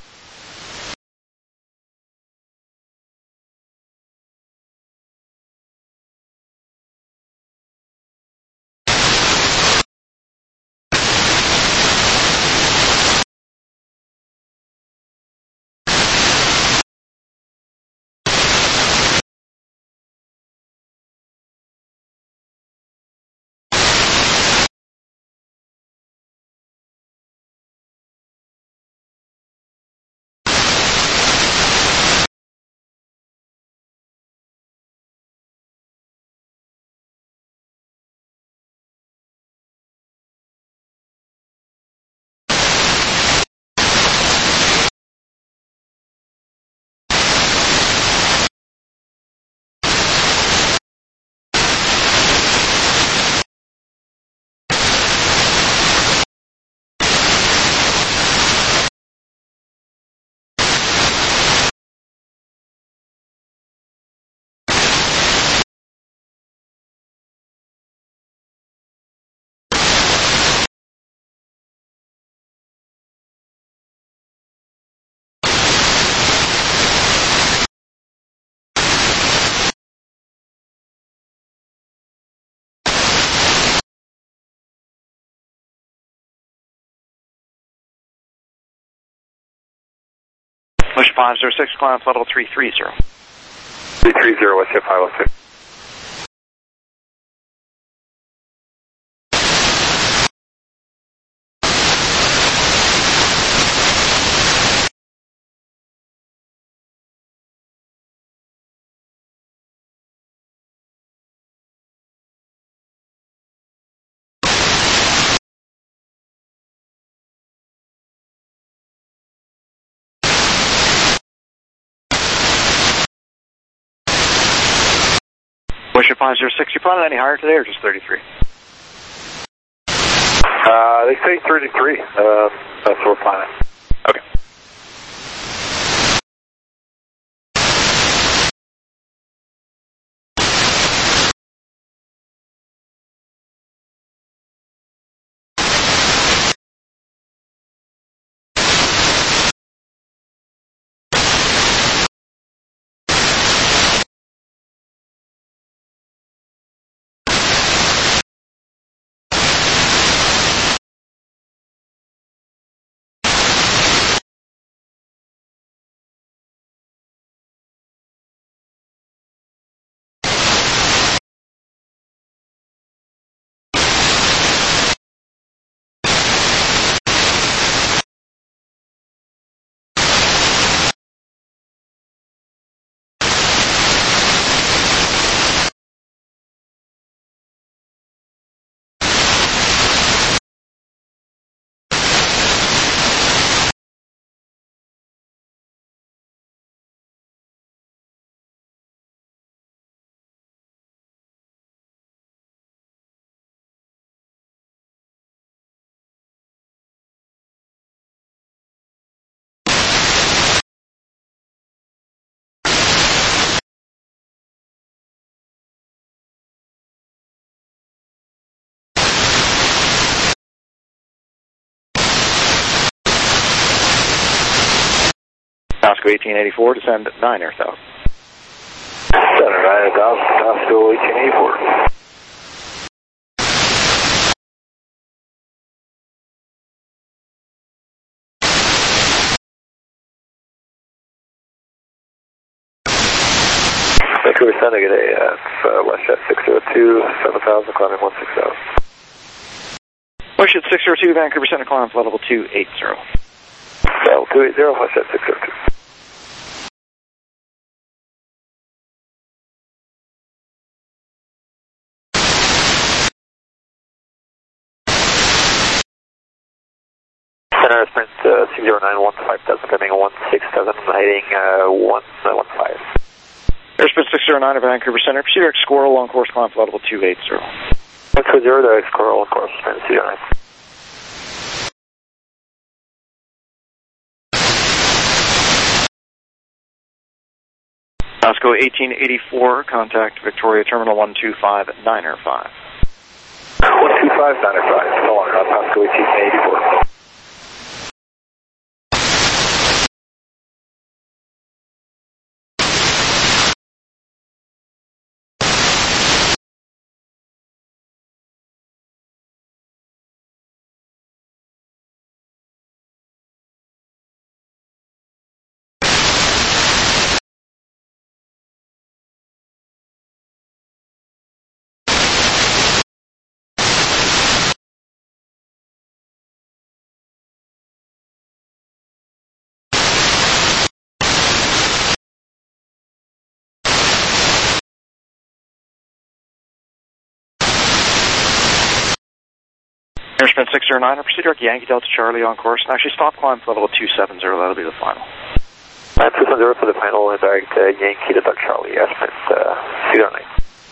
Wish five zero six, climb flight level three three zero. three three zero, what's your five oh six? Wish five zero six, you planning any higher today or just thirty-three? Uh, they say thirty-three. Uh, that's what we're planning. Okay. Pasco eighteen eighty-four, descend nine air thousand. Center nine air thousand, Pasco eighteen eighty-four. Vancouver Center, good day, uh, uh, WestJet six zero two, seven thousand, climbing one six thousand. WestJet six zero two, Vancouver Center, climb flight level two eight zero. Level two eight zero, WestJet six zero two. Center Sprint uh, C zero nine one five thousand, coming one six thousand, heading uh, one five. Airspeed six zero nine of Vancouver Center, proceed direct Squirrel on course, climb flight level two eight zero. one two zero, direct Squirrel on course, Sprint C zero nine. Pasco eighteen eighty-four, contact Victoria Terminal one two five nine er five. one two five nine er five, no longer on Pasco eighteen eighty-four. Airspeed six zero nine, proceed direct Yankee Delta Charlie on course, and actually stop climb flight level two seven zero, that'll be the final. two seven zero for the final, and direct uh, Yankee Delta Charlie, Airspeed uh, C zero nine.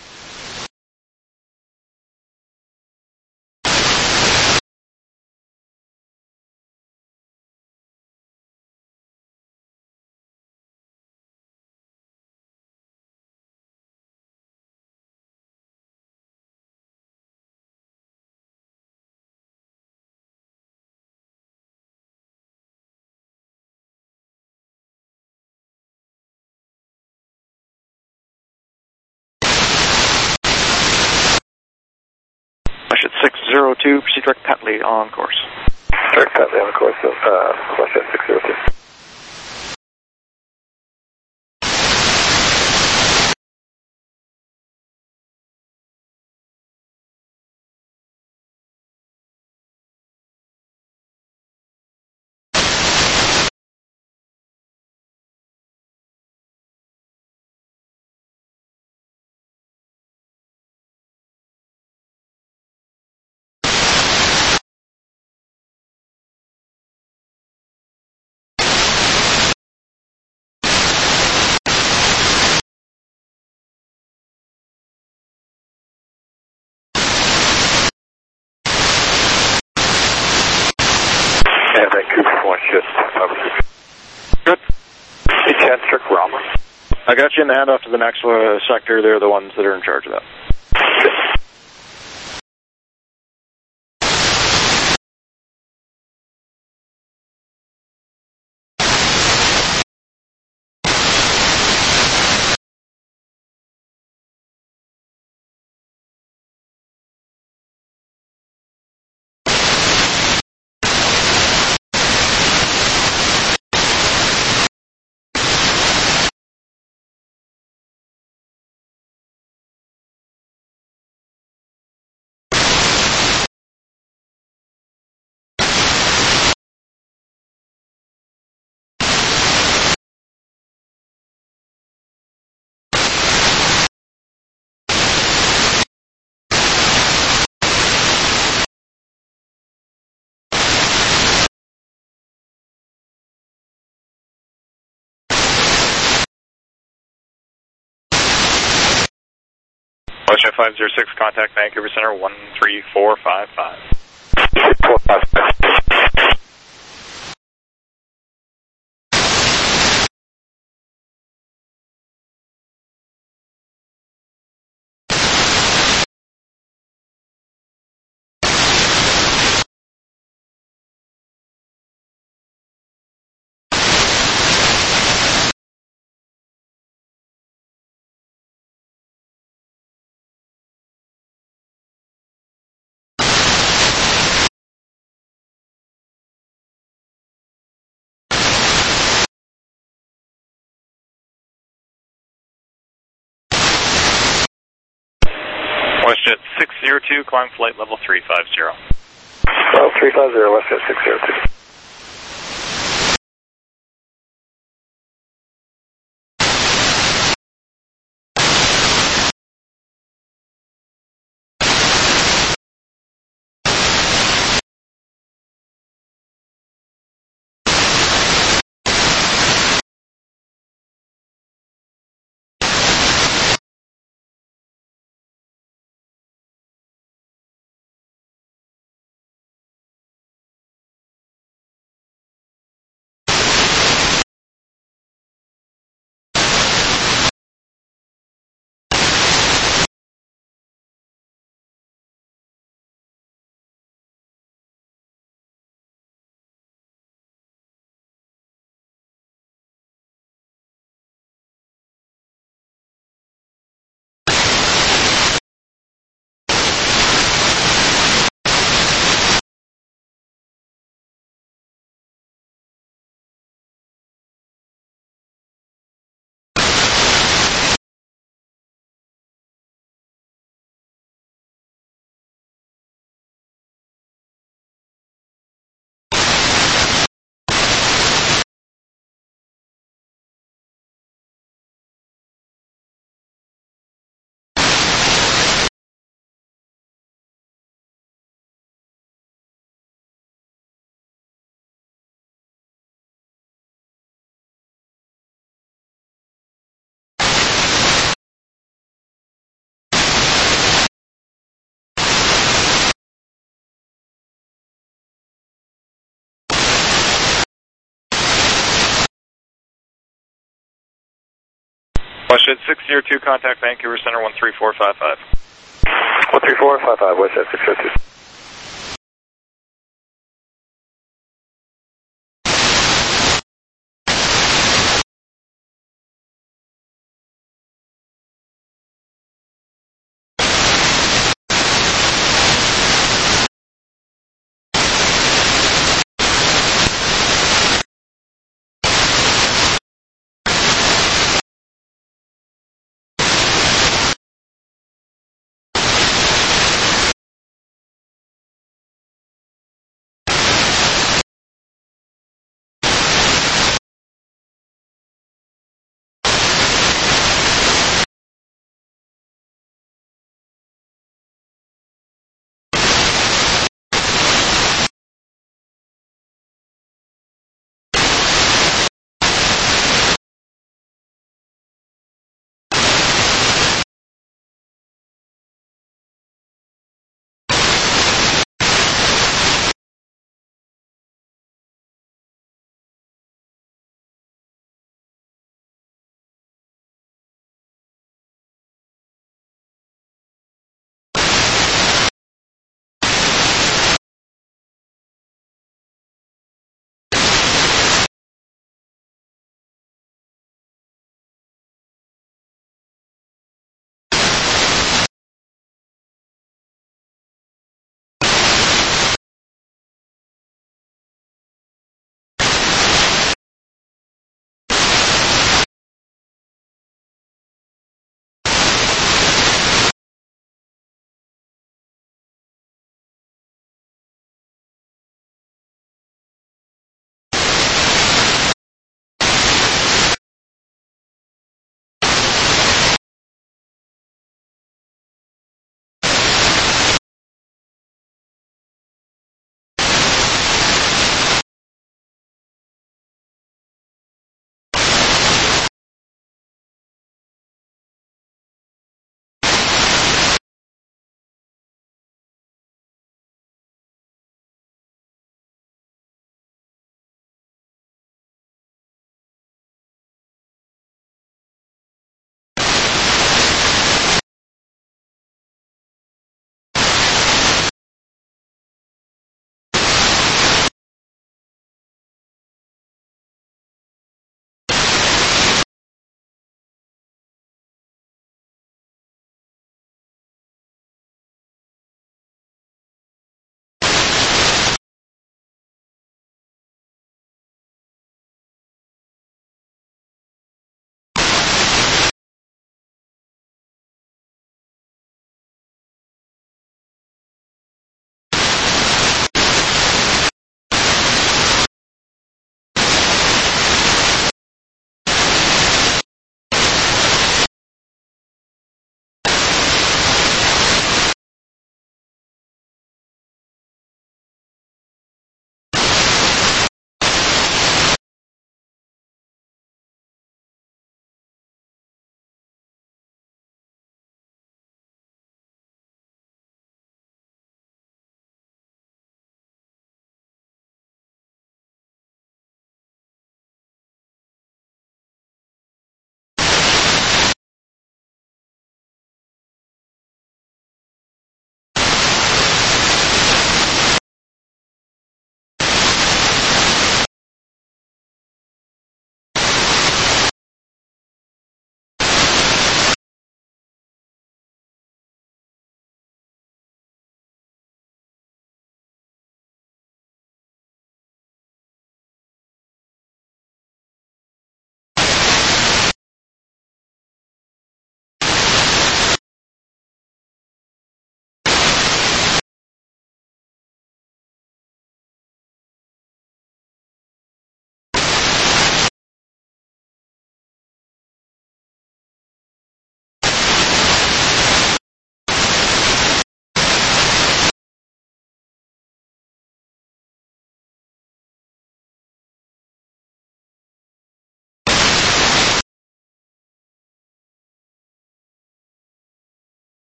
six zero two, proceed direct Petley on course. Direct Petley on course, uh, WestJet six zero two. just Good. ten strict Brahma. I got you in the handoff to the next uh, sector. They're the ones that are in charge of that. Westjet five zero six, contact Vancouver Center one three four five five. four five five. Westjet six zero two, climb flight level three five zero. Well, three five zero, Westjet six zero two. Westjet six zero two, contact Vancouver Center one three four five five. one three four five five, Westjet six zero two.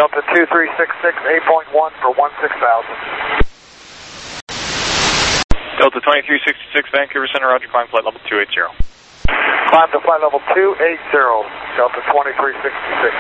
Delta two three six six, eight point one for one six thousand. Delta twenty-three sixty-six, Vancouver Center, roger, climb flight level two eighty. Climb to flight level two eighty, Delta twenty-three sixty-six.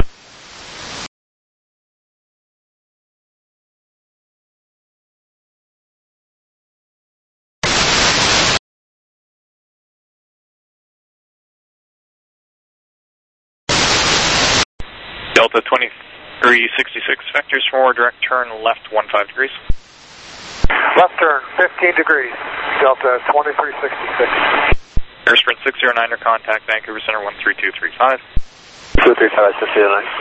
Delta twenty-three sixty-six, vectors for direct turn left fifteen degrees. Left turn fifteen degrees, Delta twenty-three sixty-six. Air Sprint six zero nine, contact Vancouver Center one three two three five. two three five, six zero nine.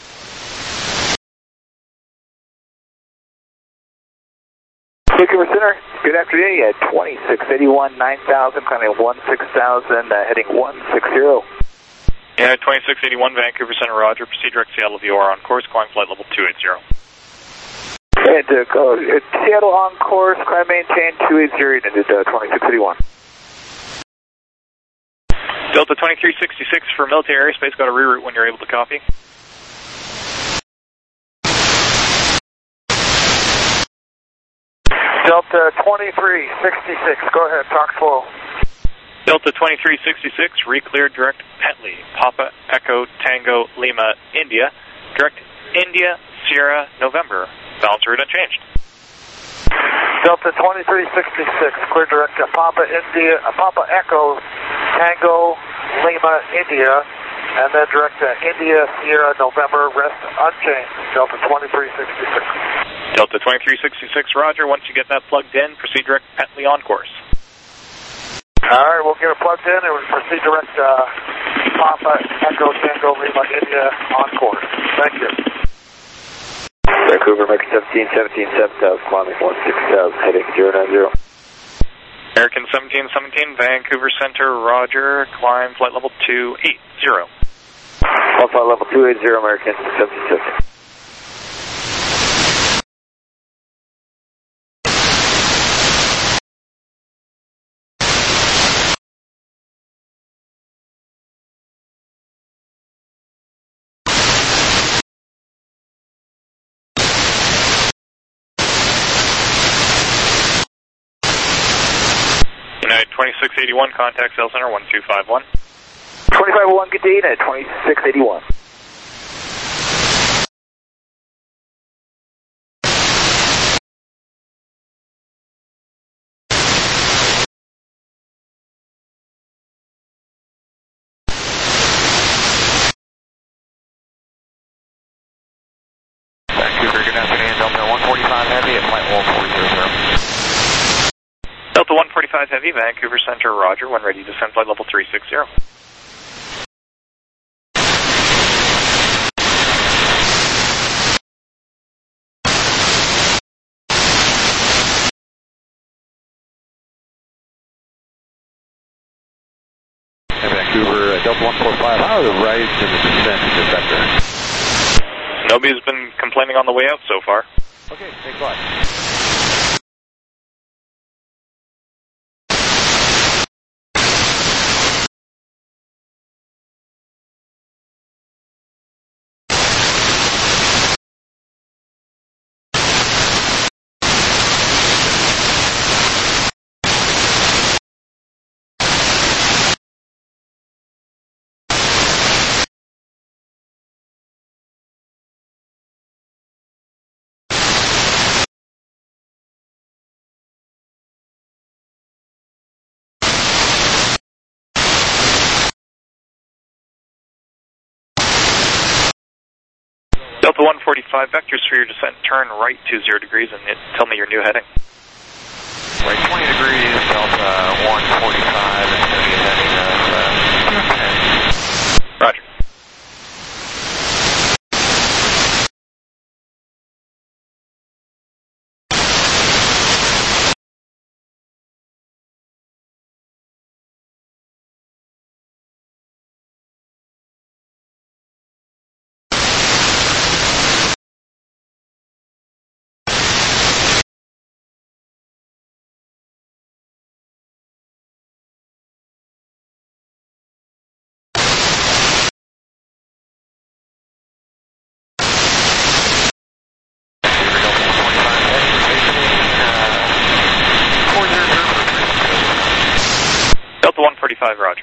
Vancouver Center, good afternoon. You had twenty-six eighty-one, nine thousand, climbing one six thousand, uh, heading one sixty. Yeah, twenty-six eighty-one, Vancouver Center, roger. Proceed direct Seattle V O R on course, climb flight level two eighty. And uh, go, uh, Seattle on course, climb maintain two eighty, into uh, twenty-six eighty-one. Delta twenty-three sixty-six for military airspace, got a reroute when you're able to copy. Delta twenty-three sixty-six, go ahead, talk slow. Delta twenty-three sixty-six, re-cleared direct Petley, Papa Echo Tango Lima, India. Direct India, Sierra, November. Balance route unchanged. Delta twenty-three sixty-six, clear direct to Papa India, uh, Papa Echo Tango Lima, India, and then direct to India, Sierra, November, rest unchanged. Delta twenty-three sixty-six. Delta twenty-three sixty-six, roger. Once you get that plugged in, proceed direct Petley on course. All right, we'll get it plugged in and we'll proceed direct uh, Papa Echo Tango Lima, India on course. Thank you. Vancouver, American seventeen seventeen, seven thousand, climbing one six thousand, heading zero nine zero. American seventeen seventeen, Vancouver Center, roger. Climb flight level two eighty. Climb flight level two eighty, American seventeen seventeen. United twenty-six eighty-one, contact Cell Center one two five one. twenty-five oh one, good day, United twenty-six eighty-one. Vancouver, good afternoon. Delta one forty-five Heavy at flight level four zero. Delta one forty-five Heavy, Vancouver Center, roger. When ready, descend flight level three sixty. Vancouver, uh, Delta one forty-five, how are the rides and the descent in this sector? Nobody's been complaining on the way out so far. Okay, thanks a lot. Delta one forty-five, vectors for your descent, turn right two zero degrees and it, tell me your new heading. Right twenty degrees, Delta one forty-five, and it's going to be heading of uh, Roger. forty-five, roger.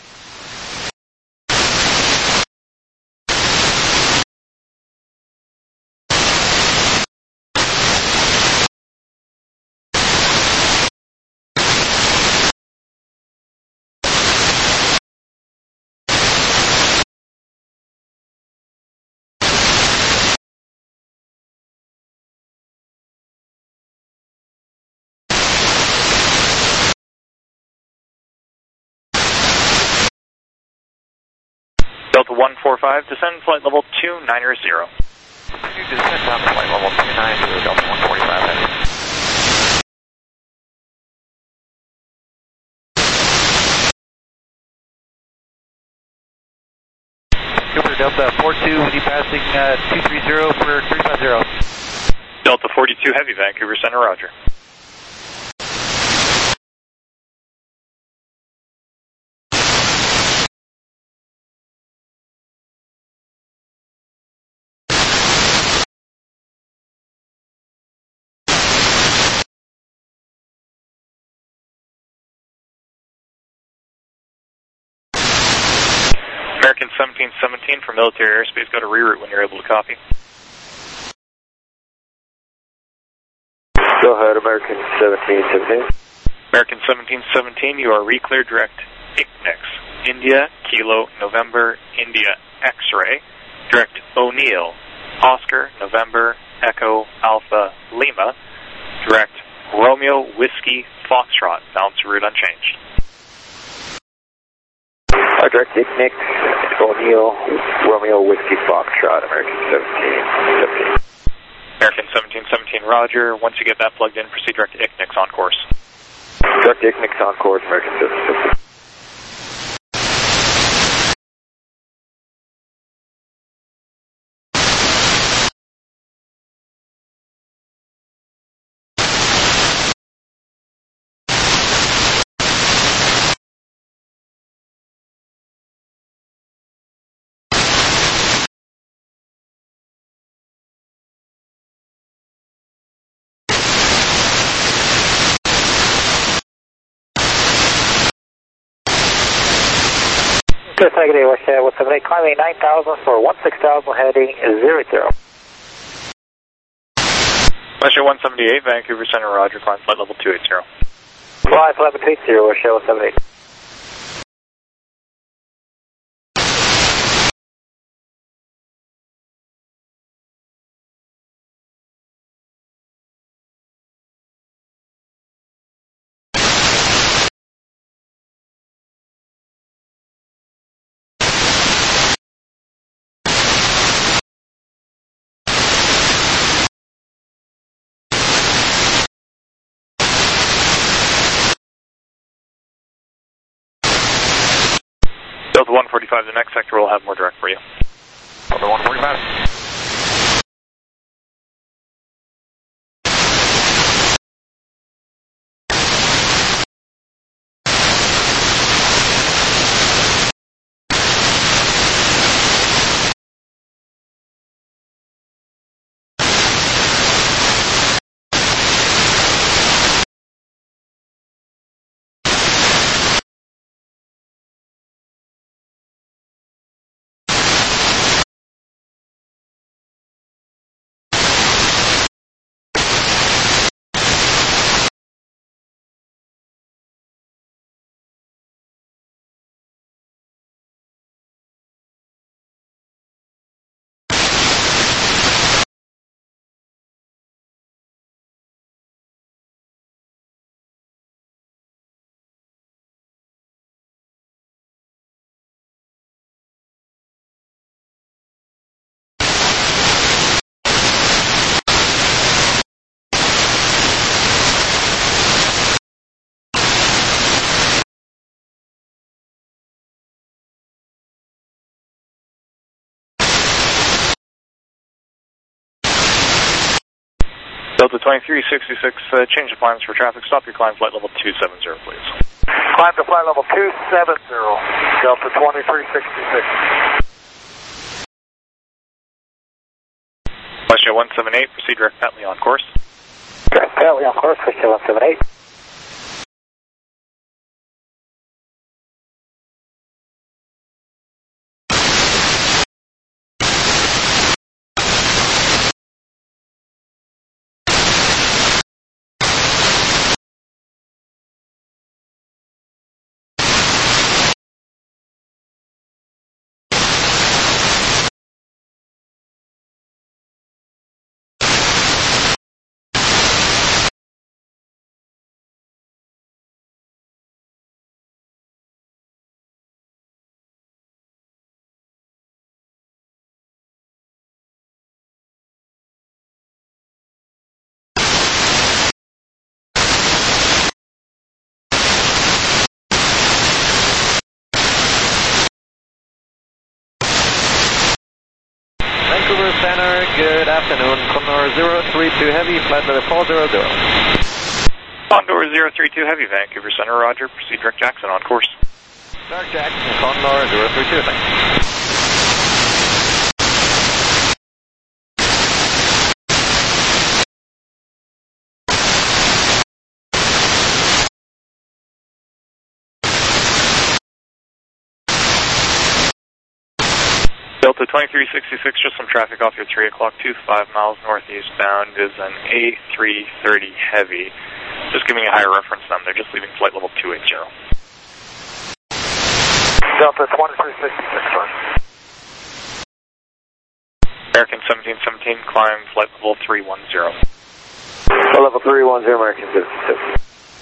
Delta one four five, descend flight level two nine zero. You descend down to flight level two nine zero, Delta one forty-five heading. Cooper, Delta four two, with you passing uh, two three zero for three five zero. Delta forty-two Heavy, Vancouver Center, roger. American seventeen seventeen for military airspace, go to reroute when you're able to copy. Go ahead, American seventeen seventeen. American seventeen seventeen, you are recleared direct I C N I X, India, Kilo, November, India, X-ray, direct O'Neill, Oscar, November, Echo, Alpha, Lima, direct Romeo, Whiskey, Foxtrot, balance route unchanged. Uh, direct I C N I X, O'Neill, Romeo, Whiskey, Foxtrot, American seventeen seventeen. American seventeen seventeen, roger. Once you get that plugged in, proceed direct I C N I X on course. Direct I C N I X on course, American seventeen seventeen. Good, negative, West one seven eight, climbing nine thousand for one six thousand, heading zero zero. West one seventy-eight, Vancouver Center, roger, climb flight level two eighty. Flight eleven two eighty, West one seventy-eight. Delta one forty-five, the next sector will have more direct for you. Delta one forty-five. Delta twenty-three sixty-six, uh, change the plans for traffic. Stop your climb flight level two seven zero, please. Climb to flight level two seven zero, Delta twenty-three sixty-six. West one seventy-eight, proceed direct Bentley on course. Direct Bentley on course, West one seventy-eight. Center, good afternoon. Condor zero three two Heavy, flight level four zero zero. Condor zero three two Heavy, Vancouver Center, roger. Proceed direct Jackson on course. Direct Jackson, Condor zero three two, thanks. Delta twenty-three sixty-six, just some traffic off your three o'clock, two five miles northeast bound is an A three thirty Heavy. Just giving a higher reference number, they're just leaving flight level two eighty. Delta twenty-three sixty-six, sorry. American seventeen seventeen, climb flight level three one zero. Flight level three one zero, American fifty-six.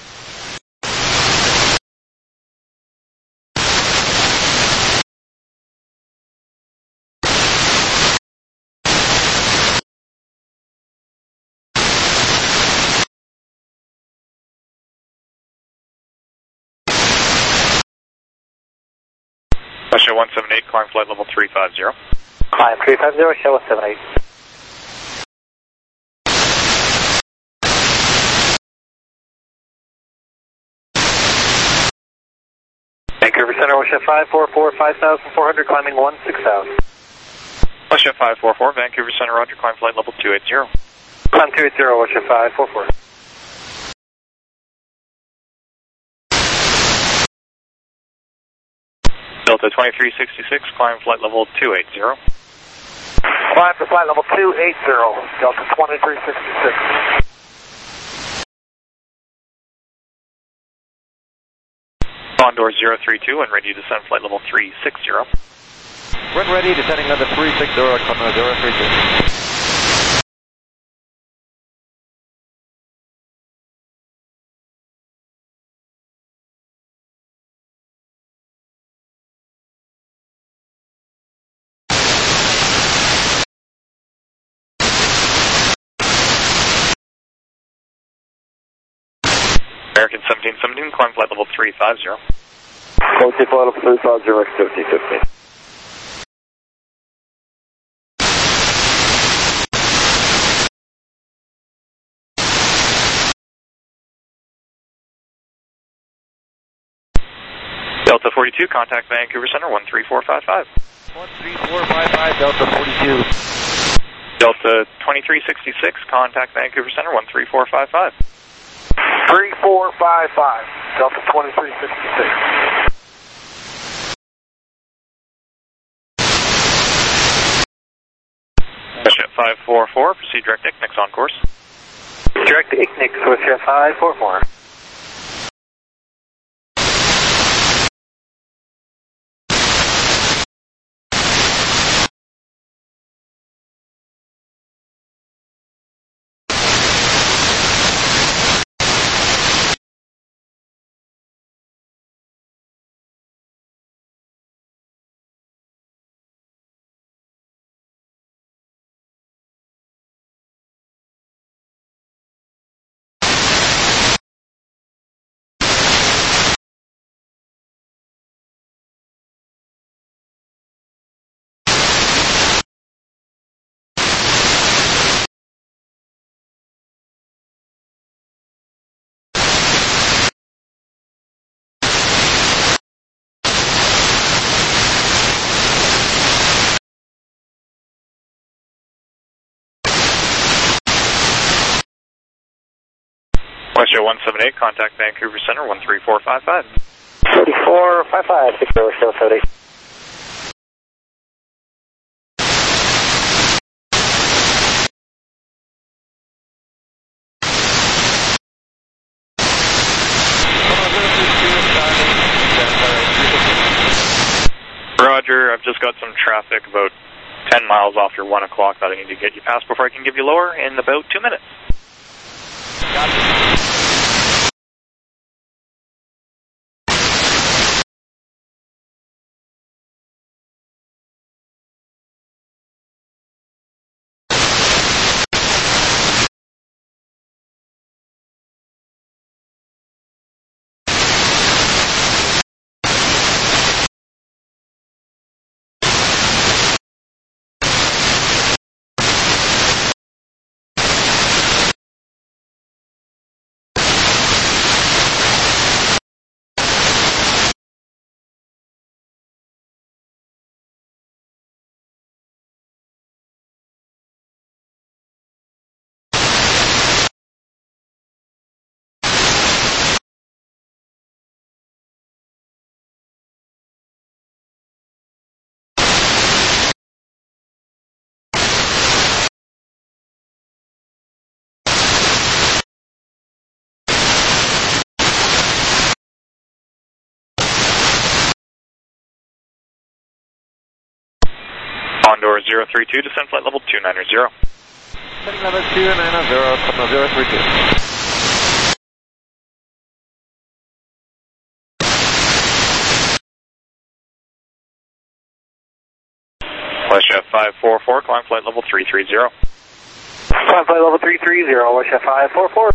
Russia one seven eight, climb flight level three five zero. Climb three five zero, show one seven eight. Vancouver Center, Russia five four four, five thousand four hundred, climbing one six thousand. Russia five four four, Vancouver Center, roger, climb flight level two eighty. Climb two eighty, Russia five four four. Delta twenty-three sixty-six, climb flight level two eighty. Climb to flight level two eighty, Delta twenty-three sixty-six. Condor zero three two, and ready to descend flight level three sixty. When ready, descending level three sixty, Condor zero three two. American seventeen seventeen, climb flight level three five zero. Closely flight level three five zero, X fifty fifty. Delta forty-two, contact Vancouver Center, one three four five five. one three four five five, Delta forty-two. Delta twenty-three sixty-six, contact Vancouver Center, one three four five five. three four five five, Delta twenty-three sixty-six. Russia five four four, proceed direct I C N I C on course. Direct I C N I C, Russia five four four. Russia one seven eight, contact Vancouver Center, one three four five five. three four five five, six zero, still seventy. Roger, I've just got some traffic about ten miles off your one o'clock that I need to get you past before I can give you lower in about two minutes. Got you. four zero three two, descend flight level two nine zero. Setting level two nine zero, Cosmo zero three two. Westjet five four four, climb flight level three three zero. Climb flight level three three zero, Westjet five four four.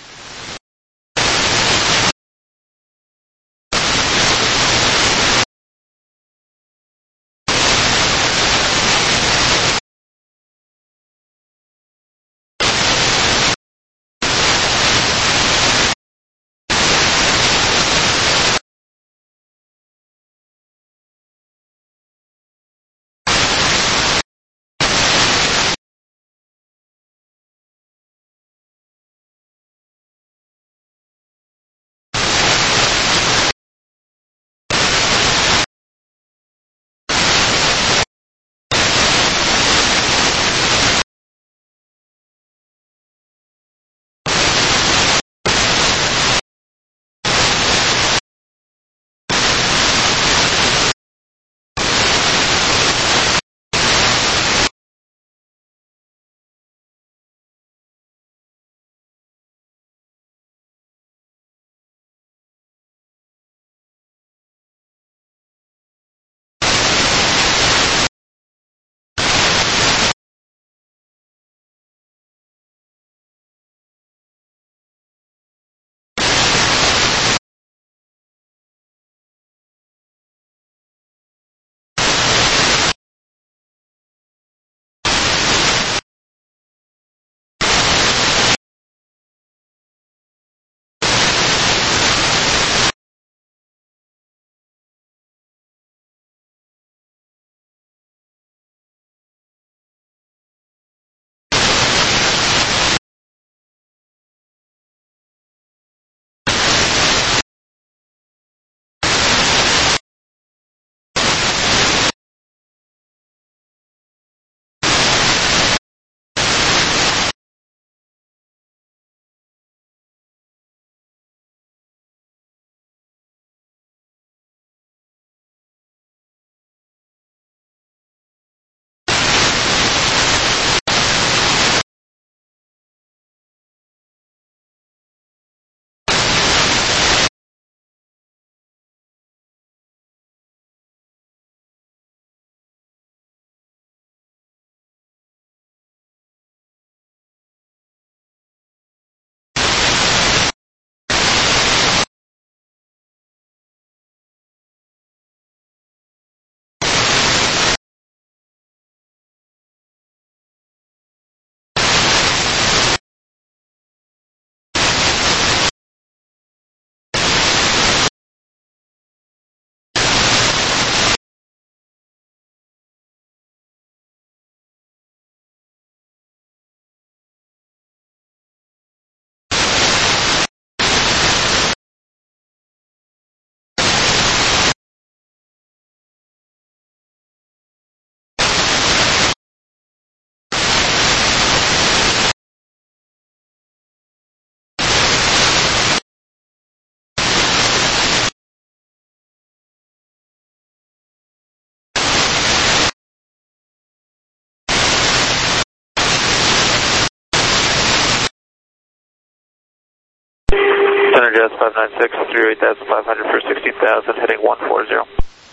Center Jazz five nine six, three eight thousand five hundred for sixteen thousand, heading one four zero.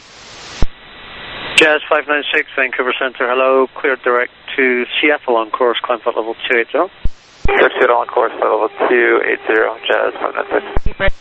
Jazz five nine six, Vancouver Center, hello, cleared direct to Seattle on course, climb flight level two eight zero. Seattle on course, flight level two eight zero, Jazz five nine six.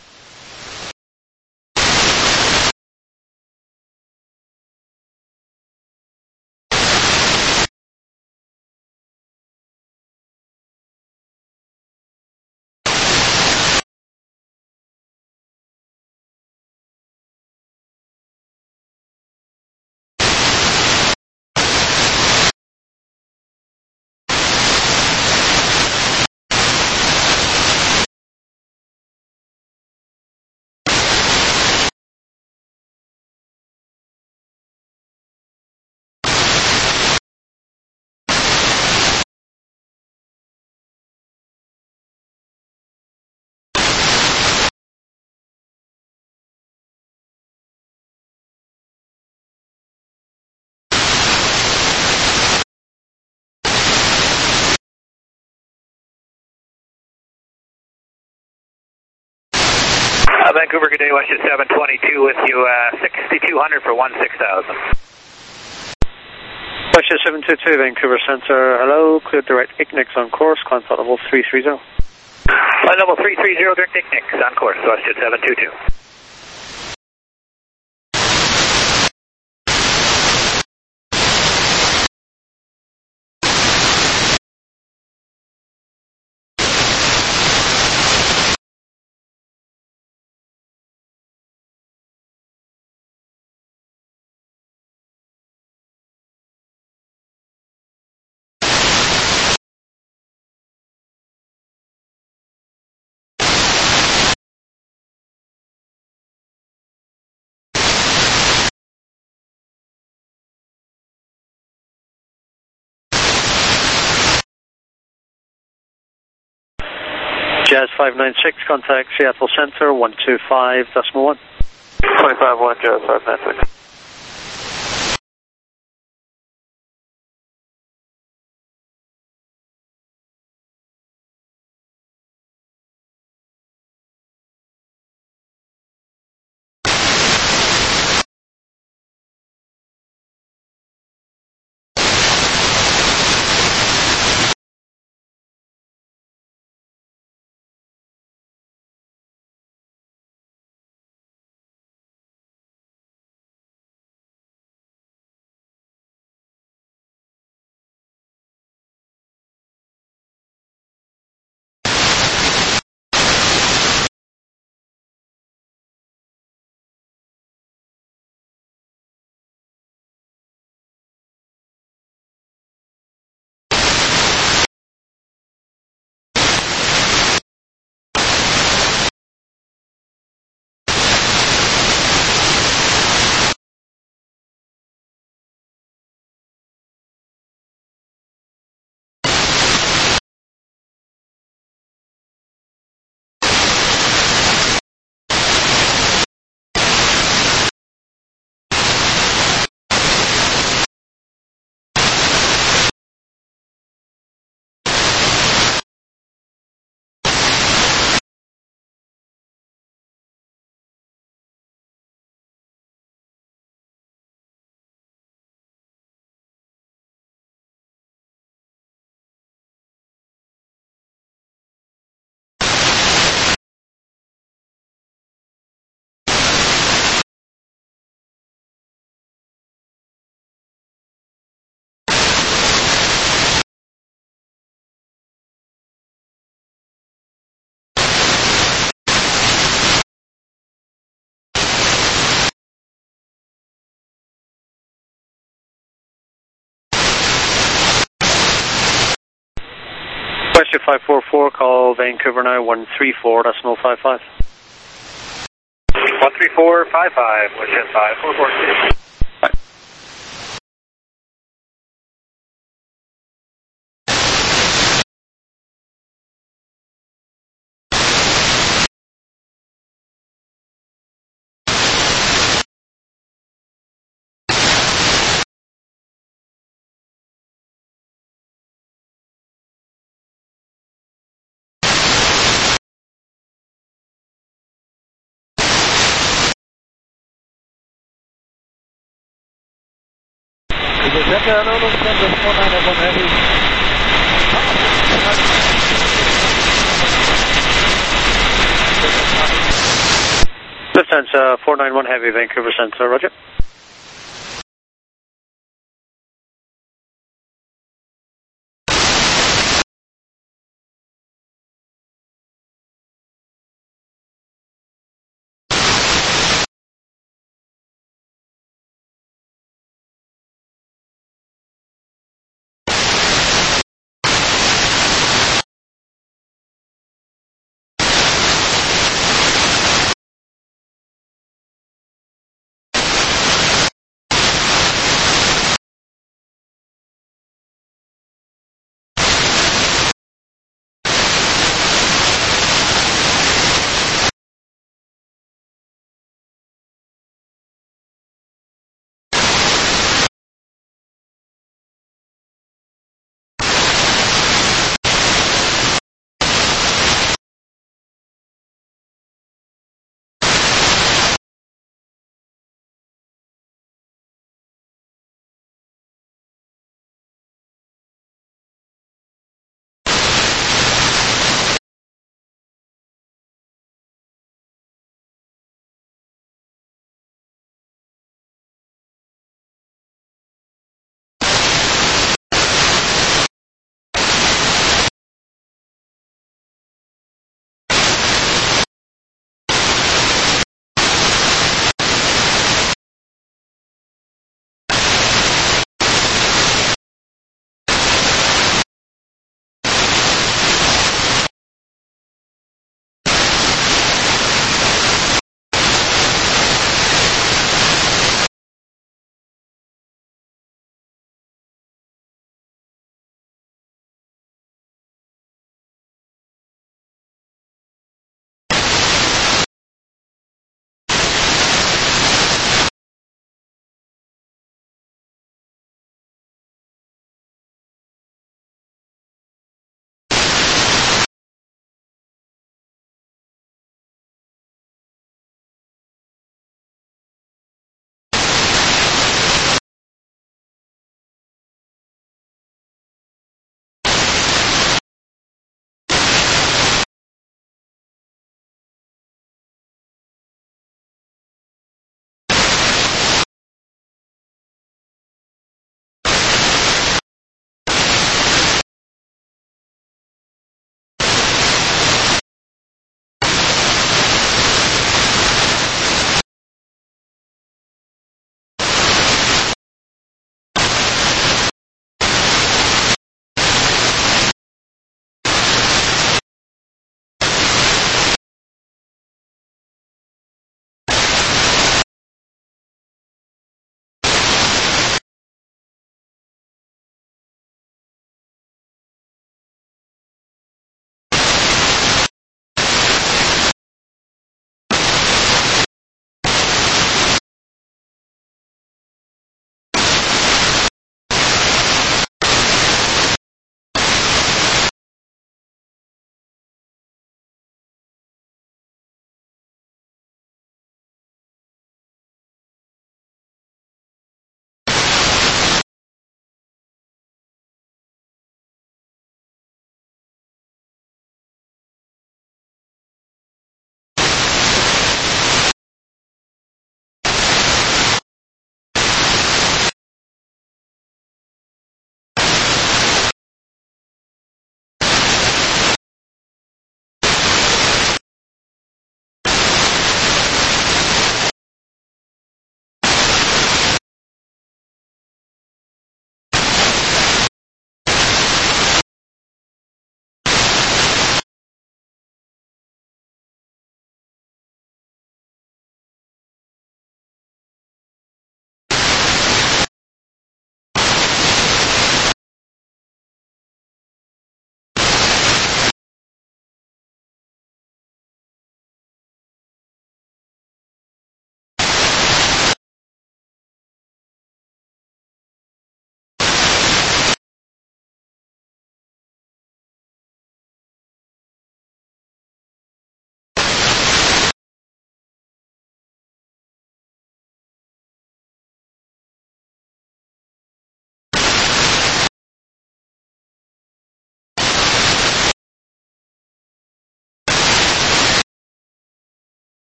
Vancouver, good day, WestJet seven twenty-two with you, uh, sixty-two hundred for one six thousand. WestJet seven two two, Vancouver Center, hello, clear direct I C N I C on course, climb flight level three three zero. Flight level three three zero, direct I C N I C on course, WestJet seven two two. Jazz five nine six, contact Seattle Center, one two five decimal one. twenty-five one, Jazz five nine six. WestJet five four four, call Vancouver now, one three four decimal five five. one three four five five, WestJet five four four two. Lufthansa four nine one Heavy, Vancouver Center, roger.